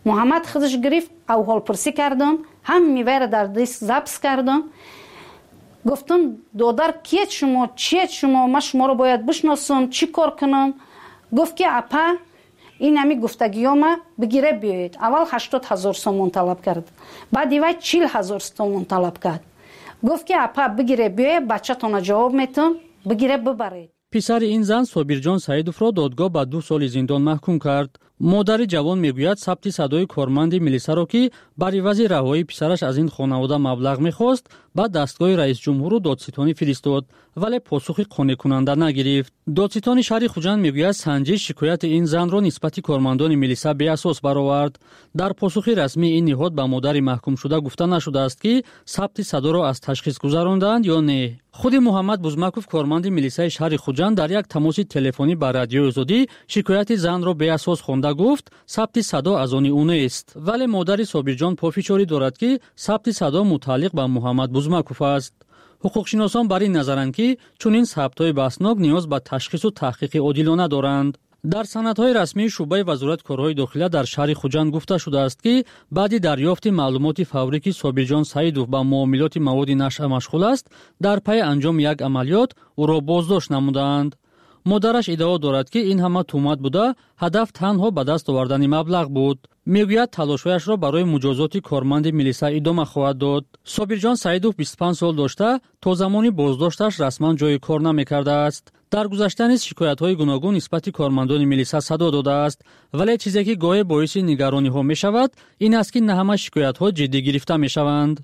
محمد خودش گرفت او حال پرسی کردم، هم میوه در دست ضبط کردم. گفتم دودر کیت شما، چیت شما، من شما رو باید بشناسم، چی کار کنم؟ گفت که اپا این همی گفتگیامه بگیره بیایید. اول 80,000 سومون طلب کرد، بعد دیوای 40,000 سومون طلب کرد. گفت که اپا بگیره بیایید، بچه تانا جواب میتون، بگیره ببرید. پسر این زن صابرجان سعیدوف را دادگاه به 2 سال زندان محکوم کرد. مادر جوان میگوید ثبت صدای کارمند ملیسا را که بر عوض رهایی پسرش از این خانواده مبلغ میخواست به دستگاه رئیس جمهور و دادستانی فرستاد، ولی پاسخی قانع کننده نگرفت. دادستان شهر خوجند میگوید سنجش شکایت این زن را نسبت کارمندان ملیسا بی اساس برآورد. در پاسخ رسمی این نهاد به مادر محکوم شده گفته نشده است که ثبت صدا را از تشخیص گذراندند یا نه. خود محمد بوزمکوف کارمند ملیسای شهر خوجند در یک تماس تلفنی با رادیوی آزادی شکایت زن را بی اساس خوانده گفت ثبت صدا از آن او نیست، ولی مادر صابرجان پافشاری دارد که ثبت صدا متعلق به محمد بوزمکوف است. حقوقشناسان بر این نظرند که چنین ثبت‌های بحثناک نیاز به تشخیص و تحقیق عادلانه دارند. در سندهای رسمی شعبه وزارت کارهای داخلی در شهر خوجند گفته شده است که بعد دریافت معلومات فوری که صابرجان سعیدوف با معاملات مواد نشئه مشغول است، در پی انجام یک عملیات او را بازداشت نمودند. مادرش ادعا دارد که این همه تهمت بوده، هدف تنها به دست آوردن مبلغ بود. میگوید تلاش‌هایش را برای مجازات کارمند ملیسا ادامه خواهد داد. صابرجان سعیدوف 25 سال داشته، تا زمانی بازداشتش رسما جای کار نمی‌کرده است. در گذشته نیز شکایت‌های گوناگون نسبت کارمندان ملیسا صدا داده است، ولی چیزی که گاهی باعث نگرانی‌ها می‌شود این است که نه همه شکایت‌ها جدی گرفته می‌شوند.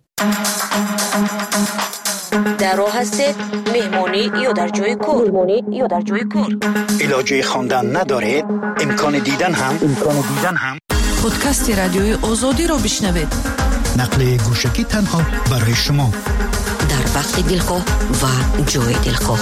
در راه هستید مهمانی یا در جای کار علاج خواندن ندارید، امکان دیدن هم پادکست رادیوی آزادی را بشنوید. نقل گوشکی تنها برای شما در وقت دلخواه و جای دلخواه.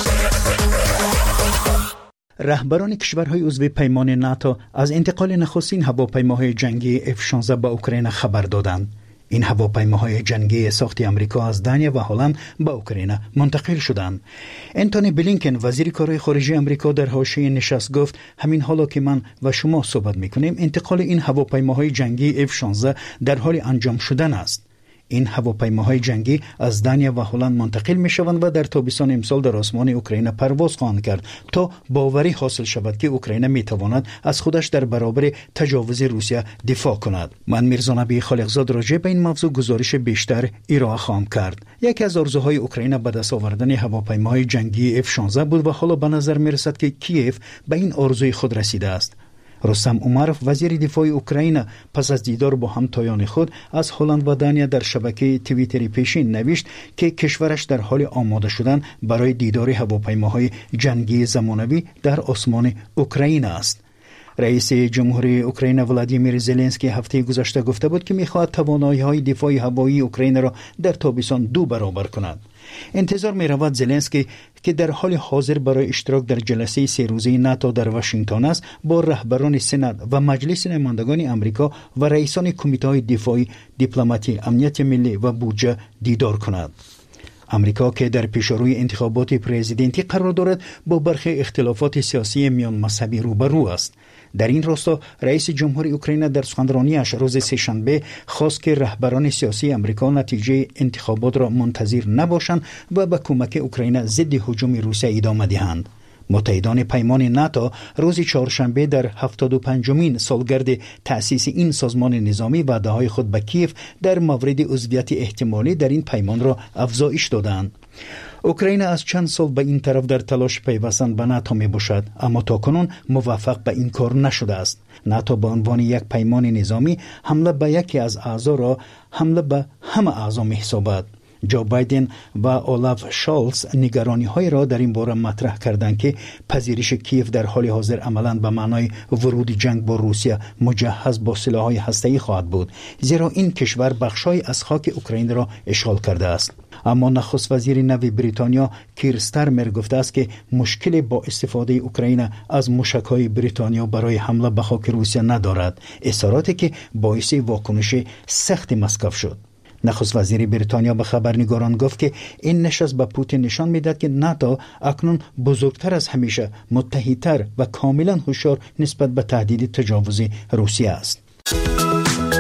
رهبران کشورهای عضو پیمان ناتو از انتقال نخستین هواپیماهای جنگی F-16 به اوکراین خبر دادند. این هواپیماهای جنگی ساخت آمریکا از دانیا و هلند به اوکراین منتقل شدند. انتونی بلینکن وزیر کارهای خارجه آمریکا در حاشیه نشست گفت همین حالا که من و شما صحبت میکنیم انتقال این هواپیماهای جنگی F-16 در حال انجام شدن است. این هواپیماهای جنگی از دانیا و هلند منتقل می شوند و در تابستان امسال در آسمان اوکراین پرواز خواهند کرد تا باوری حاصل شود که اوکراین می تواند از خودش در برابر تجاوز روسیه دفاع کند. من میرزا نبی خالقزاد راجع به این موضوع گزارش بیشتر ارائه خواهم کرد. یکی از آرزوهای اوکراین به دست آوردن هواپیماهای جنگی F-16 بود و حالا به نظر می رسد که کیف به این آرزوی خود رسیده است. رستم اومروف وزیر دفاع اوکراین پس از دیدار با همتایان خود از هلند و دانیا در شبکه توییتری پیشین نوشت که کشورش در حال آماده شدن برای دیدار هواپیماهای جنگی زمانوی در آسمان اوکراین است. رئیس جمهوری اوکراین ولادیمیر زلنسکی هفته گذشته گفته بود که می‌خواهد توانایی‌های دفاع هوایی اوکراین را در تابستان 2 برابر کند. انتظار می‌رود زلنسکی که در حال حاضر برای اشتراک در جلسه 3 روزه ناتو در واشنگتن است با رهبران سنا و مجلس نمایندگان آمریکا و رئیسان کمیته‌های دفاعی، دیپلماتی، امنیت ملی و بودجه دیدار کند. امریکا که در پیشروی انتخابات پرزیدنتی قرار دارد با برخی اختلافات سیاسی میان مذهبی روبرو است. در این راستا رئیس جمهوری اوکراین در سخنرانیش روز سه‌شنبه خواست که رهبران سیاسی امریکا نتیجه انتخابات را منتظر نباشند و به کمک اوکراین ضد هجوم روسیه ادامه دهند. متحدان پیمان ناتو روز چهارشنبه در 75مین سالگرد تأسیس این سازمان نظامی وعده‌های خود به کیف در مورد عضویت احتمالی در این پیمان را افزایش دادند. اوکراین از چند سال به این طرف در تلاش پیوستن به ناتو می باشد، اما تاکنون موفق به این کار نشده است. ناتو به عنوان یک پیمان نظامی حمله به یکی از اعضا را حمله به همه اعضا می حسابد. جو بایدن و اولاف شالز نگرانی‌های را در این باره مطرح کردند که پذیرش کیف در حال حاضر عملاً به معنای ورود جنگ با روسیه مجهز با سلاح‌های هسته‌ای خواهد بود، زیرا این کشور بخشای از خاک اوکراین را اشغال کرده است. اما نخست وزیر نو بریتانیا کیر استارمر گفته است که مشکل با استفاده اوکراین از موشک‌های بریتانیا برای حمله به خاک روسیه ندارد، اظهاراتی که باعث واکنش سخت مسکو شد. نخست وزیر بریتانیا به خبرنگاران گفت که این نشست به پوتین نشان میدهد که ناتو اکنون بزرگتر از همیشه، متحدتر و کاملا هوشیار نسبت به تهدید تجاوز روسیه است.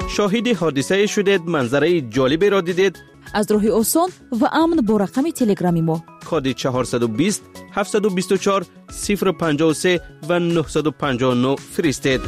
شاهد حادثه شدید، منظره جالبی را دیدید؟ از راه آسان و امن با رقم تلگرامی ما کد 420 724 053 و 959 فرستید.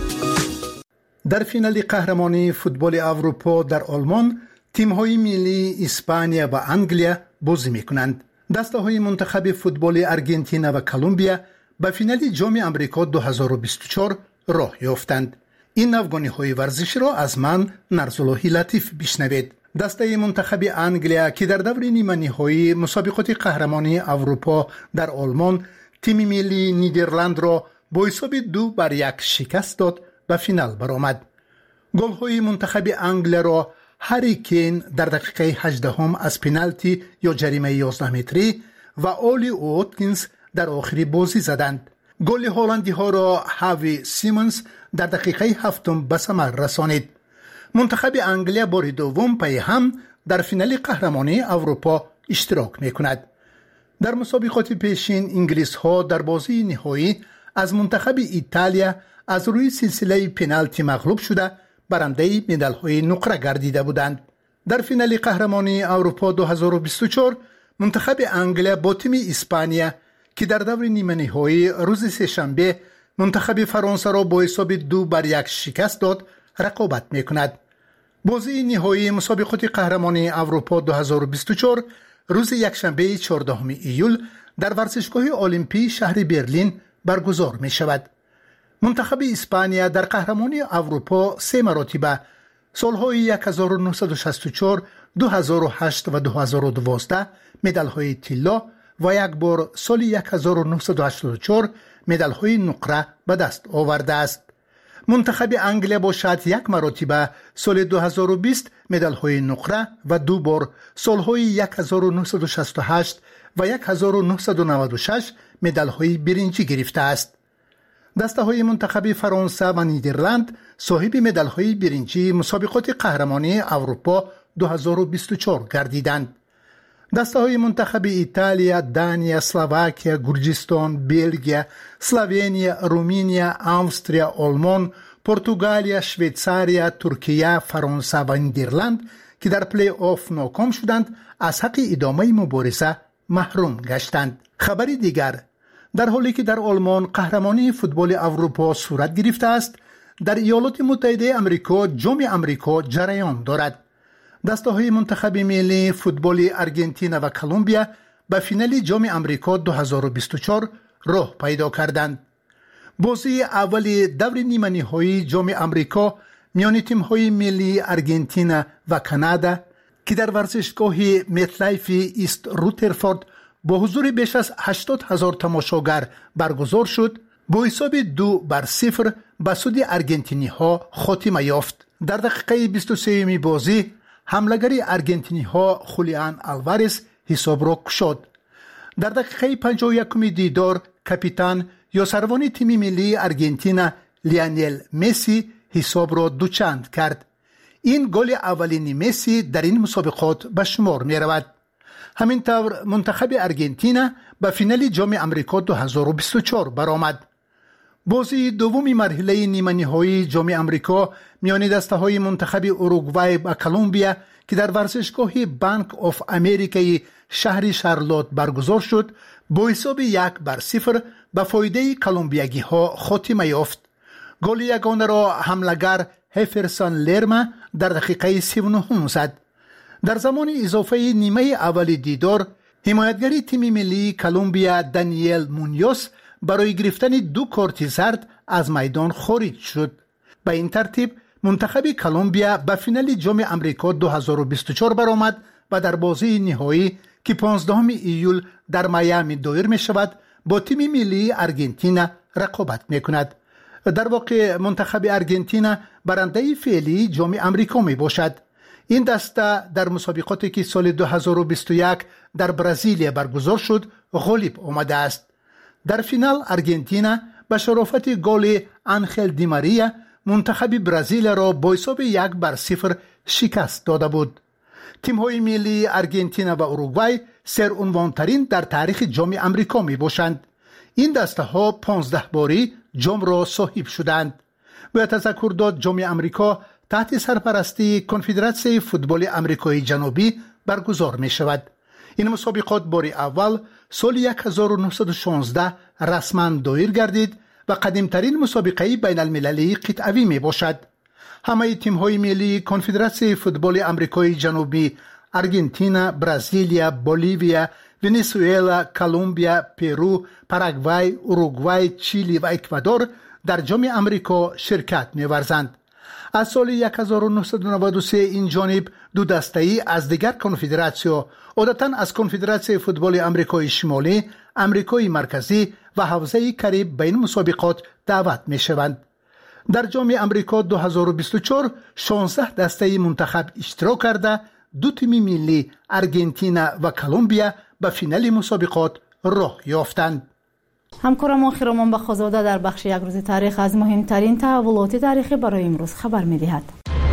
در فینال قهرمانی فوتبال اروپا در آلمان تیم‌های ملی اسپانیا و انگلیا بازی می‌کنند. دسته‌های منتخب فوتبال آرژانتین و کلمبیا به فینال جام آمریکا 2024 راه یافتند. این افغانی‌های ورزشی را از من نرزاللهی لطیف بشنوید. دسته منتخب انگلیا که در دور نیمه نهایی مسابقات قهرمانی اروپا در آلمان تیم ملی نیدرلند را با حساب 2-1 شکست داد به فینال برآمد. گل‌های منتخب انگلیا را هری کین در دقیقه 18 از پنالتی یا جریمه 11 متری و اولی اوتکینز در آخری بازی زدند. گل هلندی ها را هاوی سیمنز در دقیقه 7 به ثمر رسانید. منتخب انگلیا بار دوم پی هم در فینال قهرمانی اروپا اشتراک می‌کند. در مسابقات پیشین انگلیس ها در بازی نهایی از منتخب ایتالیا از روی سلسله پنالتی مغلوب شده برنده مدال های نقره گردیده بودند. در فینال قهرمانی اروپا 2024 منتخب انگلیا با تیم اسپانیا که در دور نیمه نهایی روز سه‌شنبه منتخب فرانسه را با حساب 2-1 شکست داد رقابت می‌کند. بازی نهایی مسابقات قهرمانی اروپا 2024 روز یکشنبه 14 ایول در ورزشگاه المپی شهر برلین برگزار می‌شود. منتخب اسپانیا در قهرمانی اروپا 3 مرتبه سالهای 1964، 2008 و 2012 مدال‌های طلا و یک بار سال 1984 مدال‌های نقره به دست آورده است. منتخب انگلیا باشد 1 مرتبه سال 2020 مدال‌های نقره و 2 بار سالهای 1968 و 1996 مدال‌های برنجی گرفته است. دسته‌های منتخب فرانسه و نیدرلند صاحب مدال‌های برنجی مسابقات قهرمانی اروپا 2024 گردیدند. دسته‌های منتخب ایتالیا، دانیا، اسلواکیا، گرجستان، بلژیم، اسلوونیا، رومانیا، استرالیا، آلمان، پرتغال، شویتزاریا، ترکیه، فرانسه و نیدرلند که در پلی آف ناکام شدند از حق ادامه مبارزه محروم گشتند. خبری دیگر، در حالی که در آلمان قهرمانی فوتبال اروپا صورت گرفته است، در ایالات متحده آمریکا جام آمریکا جریان دارد. دسته‌های منتخب ملی فوتبال آرژانتین و کلمبیا به فینال جام آمریکا 2024 راه پیدا کردند. بازی اول دور نیمه نهایی جام آمریکا میان تیم‌های ملی آرژانتین و کانادا که در ورزشگاه متلایف ایست روترفورد با حضور بیش از 80,000 تماشاگر برگزار شد، با حساب 2-0 به سود آرژانتینی‌ها خاتمه یافت. در دقیقه 23 بازی حمله‌گر آرژانتینی‌ها خولیان آلوارز حساب را گشود. در دقیقه 51 دیدار کاپیتان یا سروان تیم ملی آرژانتین لیونل مسی حساب را دوچند کرد. این گل اولین مسی در این مسابقات به شمار می رود. همینطور منتخب آرژانتین به فینال جام آمریکا 2024 برآمد. بازی دومی مرحله نیمه نهایی جام آمریکا میان دسته‌های منتخب اوروگوئه و کلمبیا که در ورزشگاه بانک آف امریکای شهر شارلوت برگزار شد، با حساب 1-0 به فایده کلمبیایی‌ها خاتمه یافت. گل یگانه را حمله‌گر هفرسون لرما در دقیقه 39 زد. در زمان اضافه نیمه اول دیدار، حمایتگر تیم ملی کلمبیا دانیل مونیوس برای گرفتن 2 کارت زرد از میدان خارج شد. به این ترتیب منتخب کلمبیا به فینال جام آمریکا 2024 برآمد و در بازی نهایی که 15 ایول در میامی دایر می شود با تیم ملی آرژانتین رقابت می کند. در واقع منتخب آرژانتین برنده فعلی جام آمریکا می باشد. این دسته در مسابقاتی که سال 2021 در برزیل برگزار شد غالب آمده است. در فینال آرژانتین به شرافت گل آنخل دی ماریا منتخب برزیل را با حساب 1-0 شکست داده بود. تیم‌های ملی آرژانتین و اوروگوئه سرعنوان‌ترین در تاریخ جام آمریکا می باشند. این دسته ها 15 باری جام را صاحب شدند. باید تذکر داد جام آمریکا تحت سرپرستی کنفدراسیون فوتبال آمریکای جنوبی برگزار می شود. این مسابقات بار اول سال 1916 رسما دایر گردید و قدیمترین مسابقه بین المللی قطعوی می باشد. همه تیم‌های ملی کنفدراسیون فوتبال آمریکای جنوبی، آرژانتین، برزیلیا، بولیویا، ونزوئلا، کلمبیا، پرو، پاراگوای، اوروگوئه، چیلی و اکوادور در جام آمریکا شرکت می‌ورزند. از سال 1993 این جانب دو دسته‌ای از دیگر کنفدراسیون، عادتاً از کنفدراسیون فوتبال آمریکای شمالی، آمریکای مرکزی و حوزه کریب به این مسابقات دعوت می‌شوند. در جام آمریکا 2024 16 دسته منتخب اشتراک کرده، دو تیم ملی آرژانتین و کلمبیا به فینال مسابقات راه یافتند. همکارم آخرمان بخزاده در بخش یک روز تاریخ از مهمترین تحولات تاریخی برای امروز خبر می‌دهد.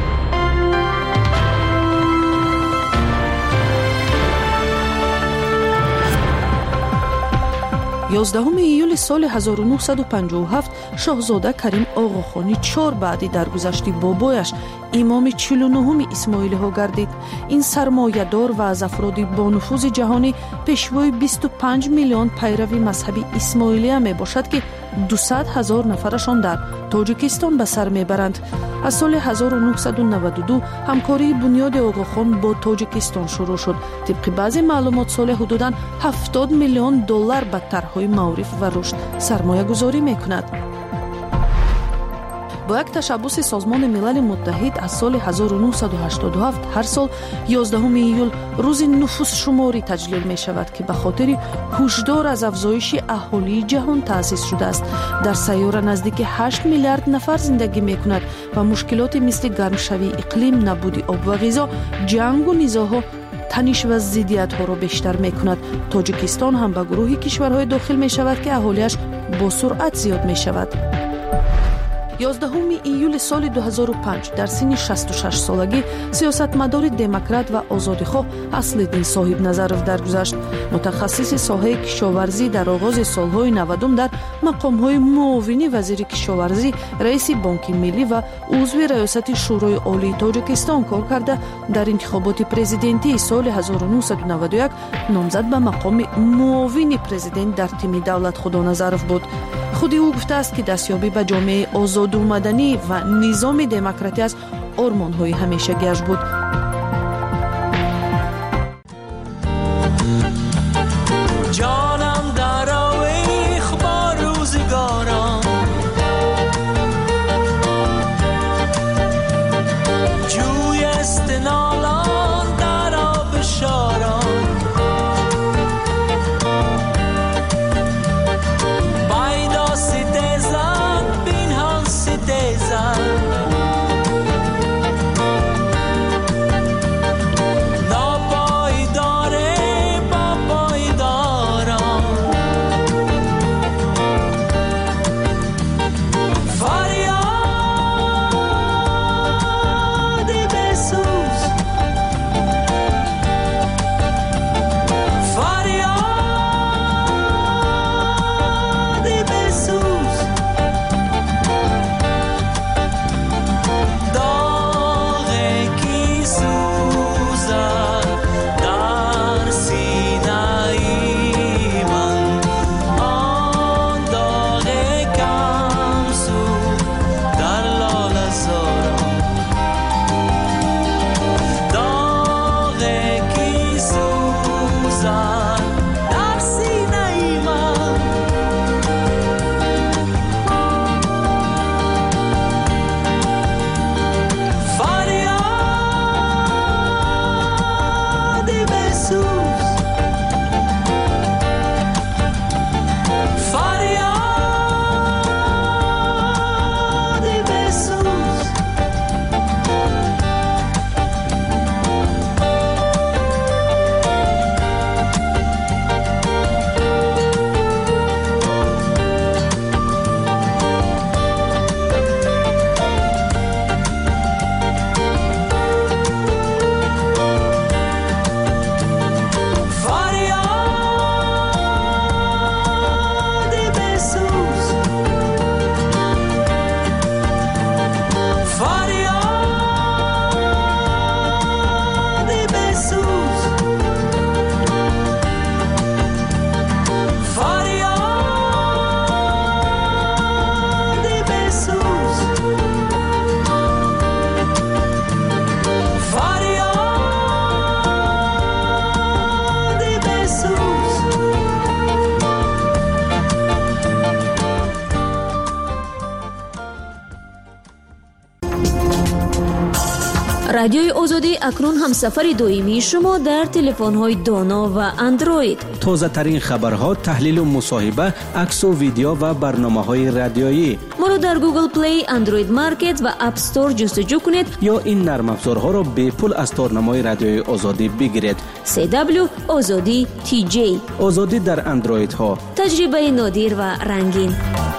11 ایول سال 1957 شاهزاده کریم آقاخانی 4 بعدی درگذشتی بابایش امام 49 اسماعیلی ها گردید. این سرمایه‌دار و از افراد با نفوذ جهانی پیشوای 25 میلیون پیروی مذهبی اسماعیلیه می باشد که 200,000 نفرشان در تاجیکستان به سر میبرند. از سال 1992 همکاری بنیاد آقاخان با تاجیکستان شروع شد. طبق بعضی معلومات سال حدوداً 70 میلیون دلار به طرح‌های معارف و رشد سرمایه گذاری میکند. با یک تشبس سازمان ملل متحد از سال 1987 هر سال 11 ایول روز نفوس شماری تجلیل می شود که به خاطر هشدار از افزایش اهالی جهان تأسیس شده است. در سیاره نزدیک 8 میلیارد نفر زندگی می کند و مشکلات مثل گرمشوی اقلیم، نبود آب و غذا، جنگ و نزاع‌ها تنش و ضدیت ها را بیشتر می کند. تاجیکستان هم به گروه کشورهای داخل می شود که اهالیش با سرعت زیاد می شود. 11 ایول سال 2005 در سن 66 سالگی سیاستمدار دموکرات و آزادیخواه اصل‌الدین صاحب نظرов درگذشت. متخصص ساحه کشاورزی در آغاز سالهای 90 در مقام‌های معاون وزیر کشاورزی، رئیس بانک ملی و عضو ریاست شورای عالی تاجیکستان کار کرده. در انتخابات پرزیدنتی سال 1991 نامزد به مقام معاون پرزیدنت در تیم دولت خدا نظرов بود. خود او گفته است که دستیابی به جامعه آزاد و مدنی و نظام دموکراتی از آرمان‌های همیشگی‌اش بود. جانم در آویخ با روزگارم، جوی استنالان در آب شارم، رادیوی آزادی اکنون هم سفر دائمی شما در تلفن‌های دانا و اندروید. تازه ترین خبرها، تحلیل و مصاحبه، عکس و ویدیو و برنامه‌های رادیویی. ما رو در گوگل پلی، اندروید مارکت و اپ استور جستجو کنید یا این نرم افزارها را به پول از تارنمای رادیوی آزادی بگیرید. CW آزادی TJ. آزادی در اندروید ها. تجربه نادر و رنگین.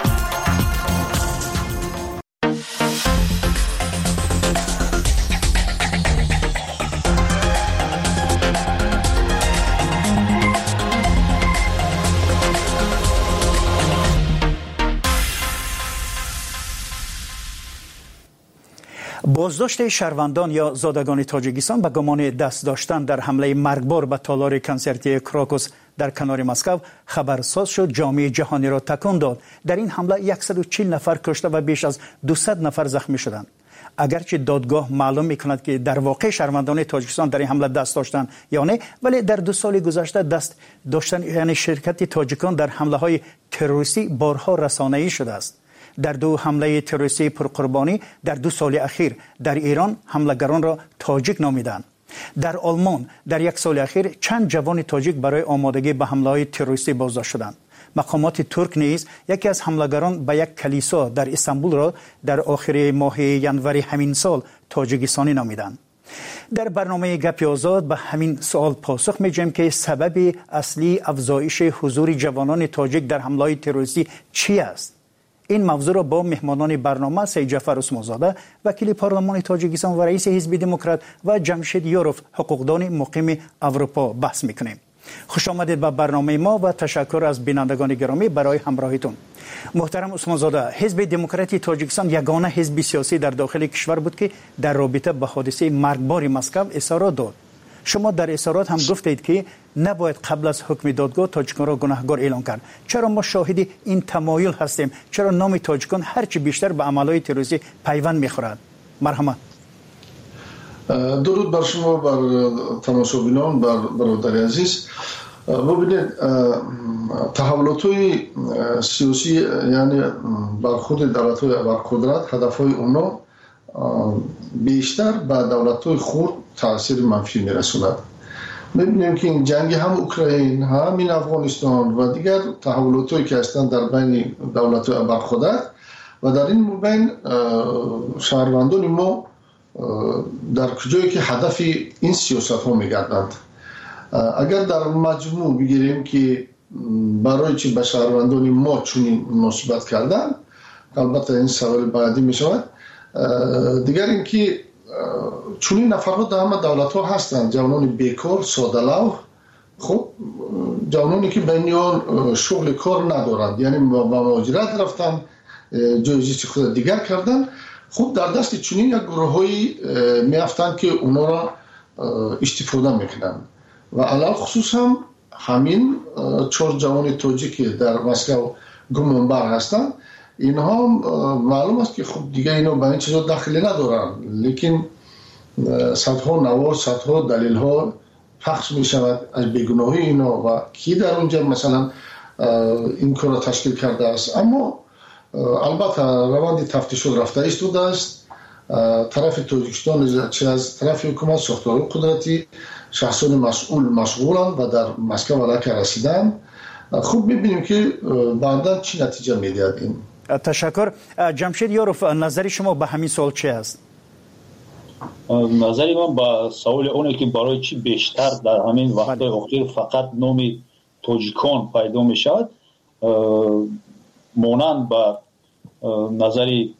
بازداشت شهروندان یا زادگان تاجیکستان به گمان دست داشتن در حمله مرگبار به تالار کنسرتی کراکوس در کنار مسکو خبرساز شد. جامعه جهانی را تکان داد. در این حمله 140 نفر کشته و بیش از 200 نفر زخمی شدند. اگرچه دادگاه معلوم می‌کند که در واقع شهروندان تاجیکستان در این حمله دست داشتن یا نه، ولی در 2 سال گذشته دست داشتن یعنی شرکت تاجیکان در حمله‌های تروریستی بارها رسانه‌ای شده است. در 2 حمله تروریستی پرقربانی در 2 سال اخیر در ایران حملگران را تاجیک نامیدند. در آلمان در 1 سال اخیر چند جوان تاجیک برای آمادگی به حمله‌های تروریستی بازداشت شدند. مقامات ترک نیز یکی از حملگران به یک کلیسا در استانبول را در آخر ماه ینوری همین سال تاجیکستانی نامیدند. در برنامه گپ آزاد به همین سوال پاسخ می‌دهیم که سبب اصلی افزایش حضور جوانان تاجیک در حمله‌های تروریستی چی است؟ این موضوع را با مهمانان برنامه سید جعفر عثمانزاده وکیل پارلمان تاجیکستان و رئیس حزب دموکرات و جمشید یوروف حقوقدان مقیم اروپا بحث می‌کنیم. خوش آمدید به برنامه ما و تشکر از بینندگان گرامی برای همراهیتون. محترم عثمانزاده، حزب دموکراتی تاجیکستان یگانه حزب سیاسی در داخل کشور بود که در رابطه با حادثه مرگبار مسکو اظهارات داد. شما در اظهارات هم گفتید که نباید قبل از حکم دادگاه تاجیکان را گناهکار اعلام کرد. چرا ما شاهد این تمایل هستیم؟ چرا نام تاجیکان هرچی بیشتر به عملهای تروریستی پیوند می‌خورد؟ مرحمت. درود بر شما، بر تماشاگران، بر برادر عزیز. ببینید، تحولات‌های سیاسی یعنی برخورد دولت‌های ابرقدرت، هدف‌های اونا بیشتر به دولت‌های خرد تاثیر منفی می‌رساند. می‌بینیم که این جنگ هم اوکراین، همین افغانستان و دیگر تحولات‌هایی که هستند در بین دولت‌های ابرقدرت و در این بین شهروندان ما در کجایی که هدف این سیاست‌ها می‌گردند. اگر در مجموع بگیریم که برای چی به شهروندان ما چنین مناسبت کردن، البته این سوال بعدی می‌شود. دیگر اینکه چنین نفرات در همه دولت‌ها هستند، جوانان بیکار، ساده‌لوح، خب جوانانی که بینیان شغل کار ندارند، یعنی با مهاجرت رفتن، جایزی خود دیگر کردن. خب در دست چنین یک گروه‌هایی میافتند که اونا را استفاده میکنند و علاوه خصوص هم همین 4 جوان تاجیک در مسکو گمانبر هستند. اینها معلوم است که خب دیگه اینا به این چیزا دخلی ندارن، لیکن صدها نوار، صدها دلیل ها پخش می شود از بیگناهی اینا و کی در اونجا مثلا این کار را تشکیل کرده است. اما البته روند تفتیش رفته ایستاده است. طرف تاجیکستان چه از طرف حکومت، ساختار قدرتی، شخصان مشغولند و در مسکو علاقه رسیدن. خوب میبینیم که بعدا چی نتیجه میدهد این. تشکر. جمشید یوروف، نظر شما به همین سوال چه است؟ نظری من با سوال اونه که برای چی بیشتر در همین وقت اخیر فقط نامی تاجیکان پیدا می شود، مانند با نظری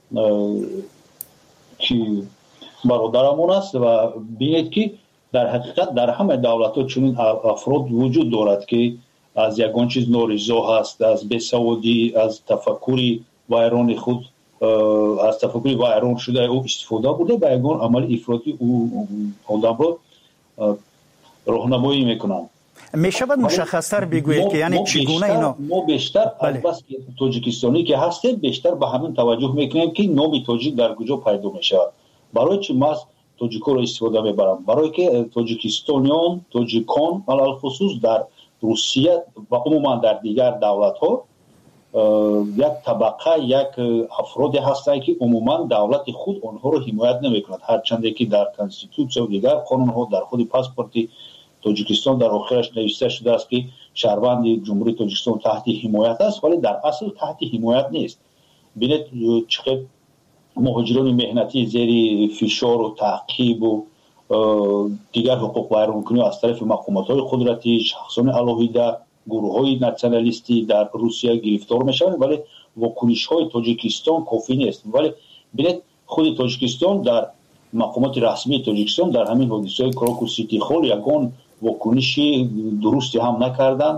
که برادرمون است و بینید که در حقیقت در همه دولت ها چنین افراد وجود دارد که از یگان چیز نارضا هست، از بیسوادی، از تفکری ویران خود، از تفکری ویران شده او استفاده بوده به یگان عمل افراطی او آدم را راهنمایی میکنند. میشود مشخص‌تر بگویید که یعنی چگونه اینا ما بیشتر از بس که تاجیکستانی که هستیم بیشتر به همین توجه میکنیم که نام تاجیک در کجا پیدا میشه. برای چی ما تاجیک‌ها را استفاده میبرم؟ برای که تاجیکستانیان، تاجیکان علل خصوص در روسیه و عموما در دیگر دولت‌ها یک طبقه یک افرادی هستند که عموما دولت خود آنها رو حمایت نمی‌کند، هرچند که در کانستیتوسیون و دیگر قانون‌ها در خود پاسپورت تاجیکستان در آخرش نوشته شده است که شهروند جمهوری تاجیکستان تحت حمایت است، ولی در اصل تحت حمایت نیست. ببینید چقدر مهاجران مهنتی زیر فشار و تعقیب و دیگر حقوق ویرانکنی از طرف مقامات‌های قدرتی، شخصان علاهیده، گروه‌های ناسیونالیستی در روسیه گرفتار می‌شوند، ولی واکنش‌های تاجیکستان کافی نیست. ولی ببینید خود تاجیکستان در مقامات رسمی تاجیکستان در همین حادثه کراکو سیتی هال یگان واکنشی درستی هم نکردند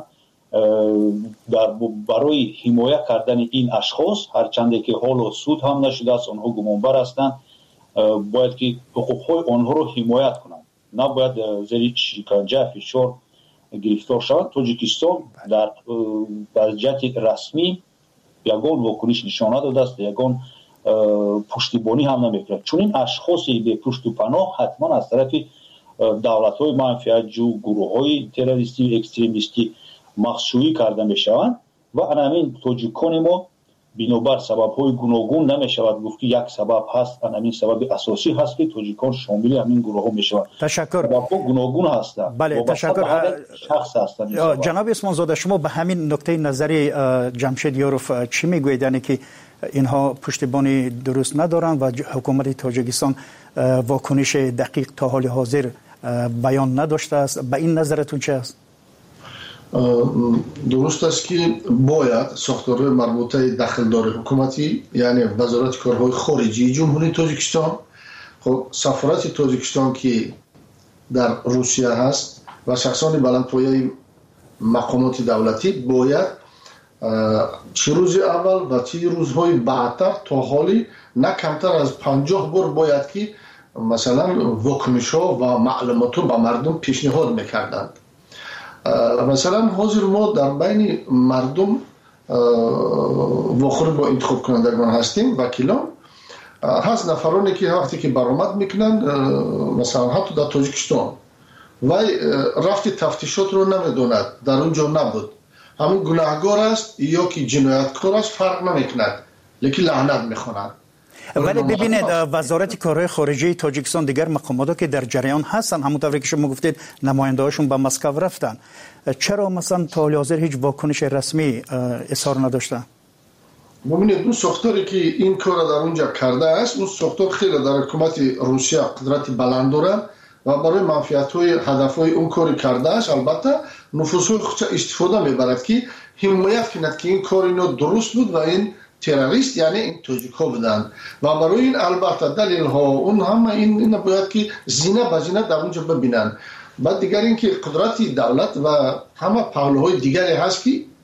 برای حمایت کردن این اشخاص، هرچند که حال سود هم نشده است، آنها گمانبر هستند، باید که حقوق‌های آنها رو حمایت کنند، نباید زیر شکنجه فشار گرفتار شوند. تاجیکستان در جهت رسمی یگان واکنش نشان نداده است، یگان پشتیبانی هم نمی‌کند، چون این اشخاصی به پشت و پناه حتما از طرف دولت‌های منفعت‌جو، گروه‌های تروریستی و اکستریمیستی مخشویی کرده می‌شوند و همین تاجیکان ما بنابر سبب‌های گوناگون نمی‌شود گفت که یک سبب هست، همین سبب اساسی هست که تاجیکان شامل همین گروه‌ها می‌شوند. تشکر. سبب‌ها گوناگون هستند. بله تشکر. شخص هستند. جناب اسمان زاده، شما به همین نکته نظری جمشید یاروف چی میگویید؟ یعنی که اینها پشتیبانی درست ندارند و حکومت تاجیکستان واکنش دقیق تا حال حاضر بیان نداشته است. به این نظرتون چه است؟ درست است که باید ساختارهای مربوطه دخلدار حکومتی، یعنی وزارت کارهای خارجی جمهوری تاجیکستان، خب سفارت تاجیکستان که در روسیه هست و شخصان بلندپایه مقامات دولتی باید چه روز اول و چه روزهای بعدتر تا حالی نه کمتر از 50 بار باید که مثلا واکنش‌ها و معلومات رو به مردم پیشنهاد میکردند. مثلا حاضر ما در بین مردم واخور با انتخاب کنندگان هستیم، وکیلان هست، نفرانی که وقتی که برآمد میکنند مثلا حتی در تاجیکستان و رفت تفتیشات رو نمیدوند، در اونجا نبود، همون گناهگار است یا که جنایتکار است فرق نمیکند، لیکن لعنت میخواند. ولی ببینید وزارت کارهای خارجه تاجیکستان دیگر مقامات که در جریان هستن، همونطور که شما گفتید نماینده‌هاشون به مسکو رفتن، چرا مثلا تا حال حاضر هیچ واکنش رسمی اظهار نداشتن؟ ببینید اون ساختاری که این کار در اونجا کرده است، اون ساختار خیلی در حکومت روسیه قدرت بلند داره و برای منفعت‌های هدف‌های اون کاری کرده است. البته نفوذهای خودش استفاده میبرد که حمایت کند که این کار اینو درست بود و این تروریست یعنی این تاجیک‌ها بودند و برای این البته دلیل‌ها اون همه این باید که زینه به زینه در اونجا ببینن. بعد دیگر این که قدرت دولت و همه پهلوهای دیگری هست که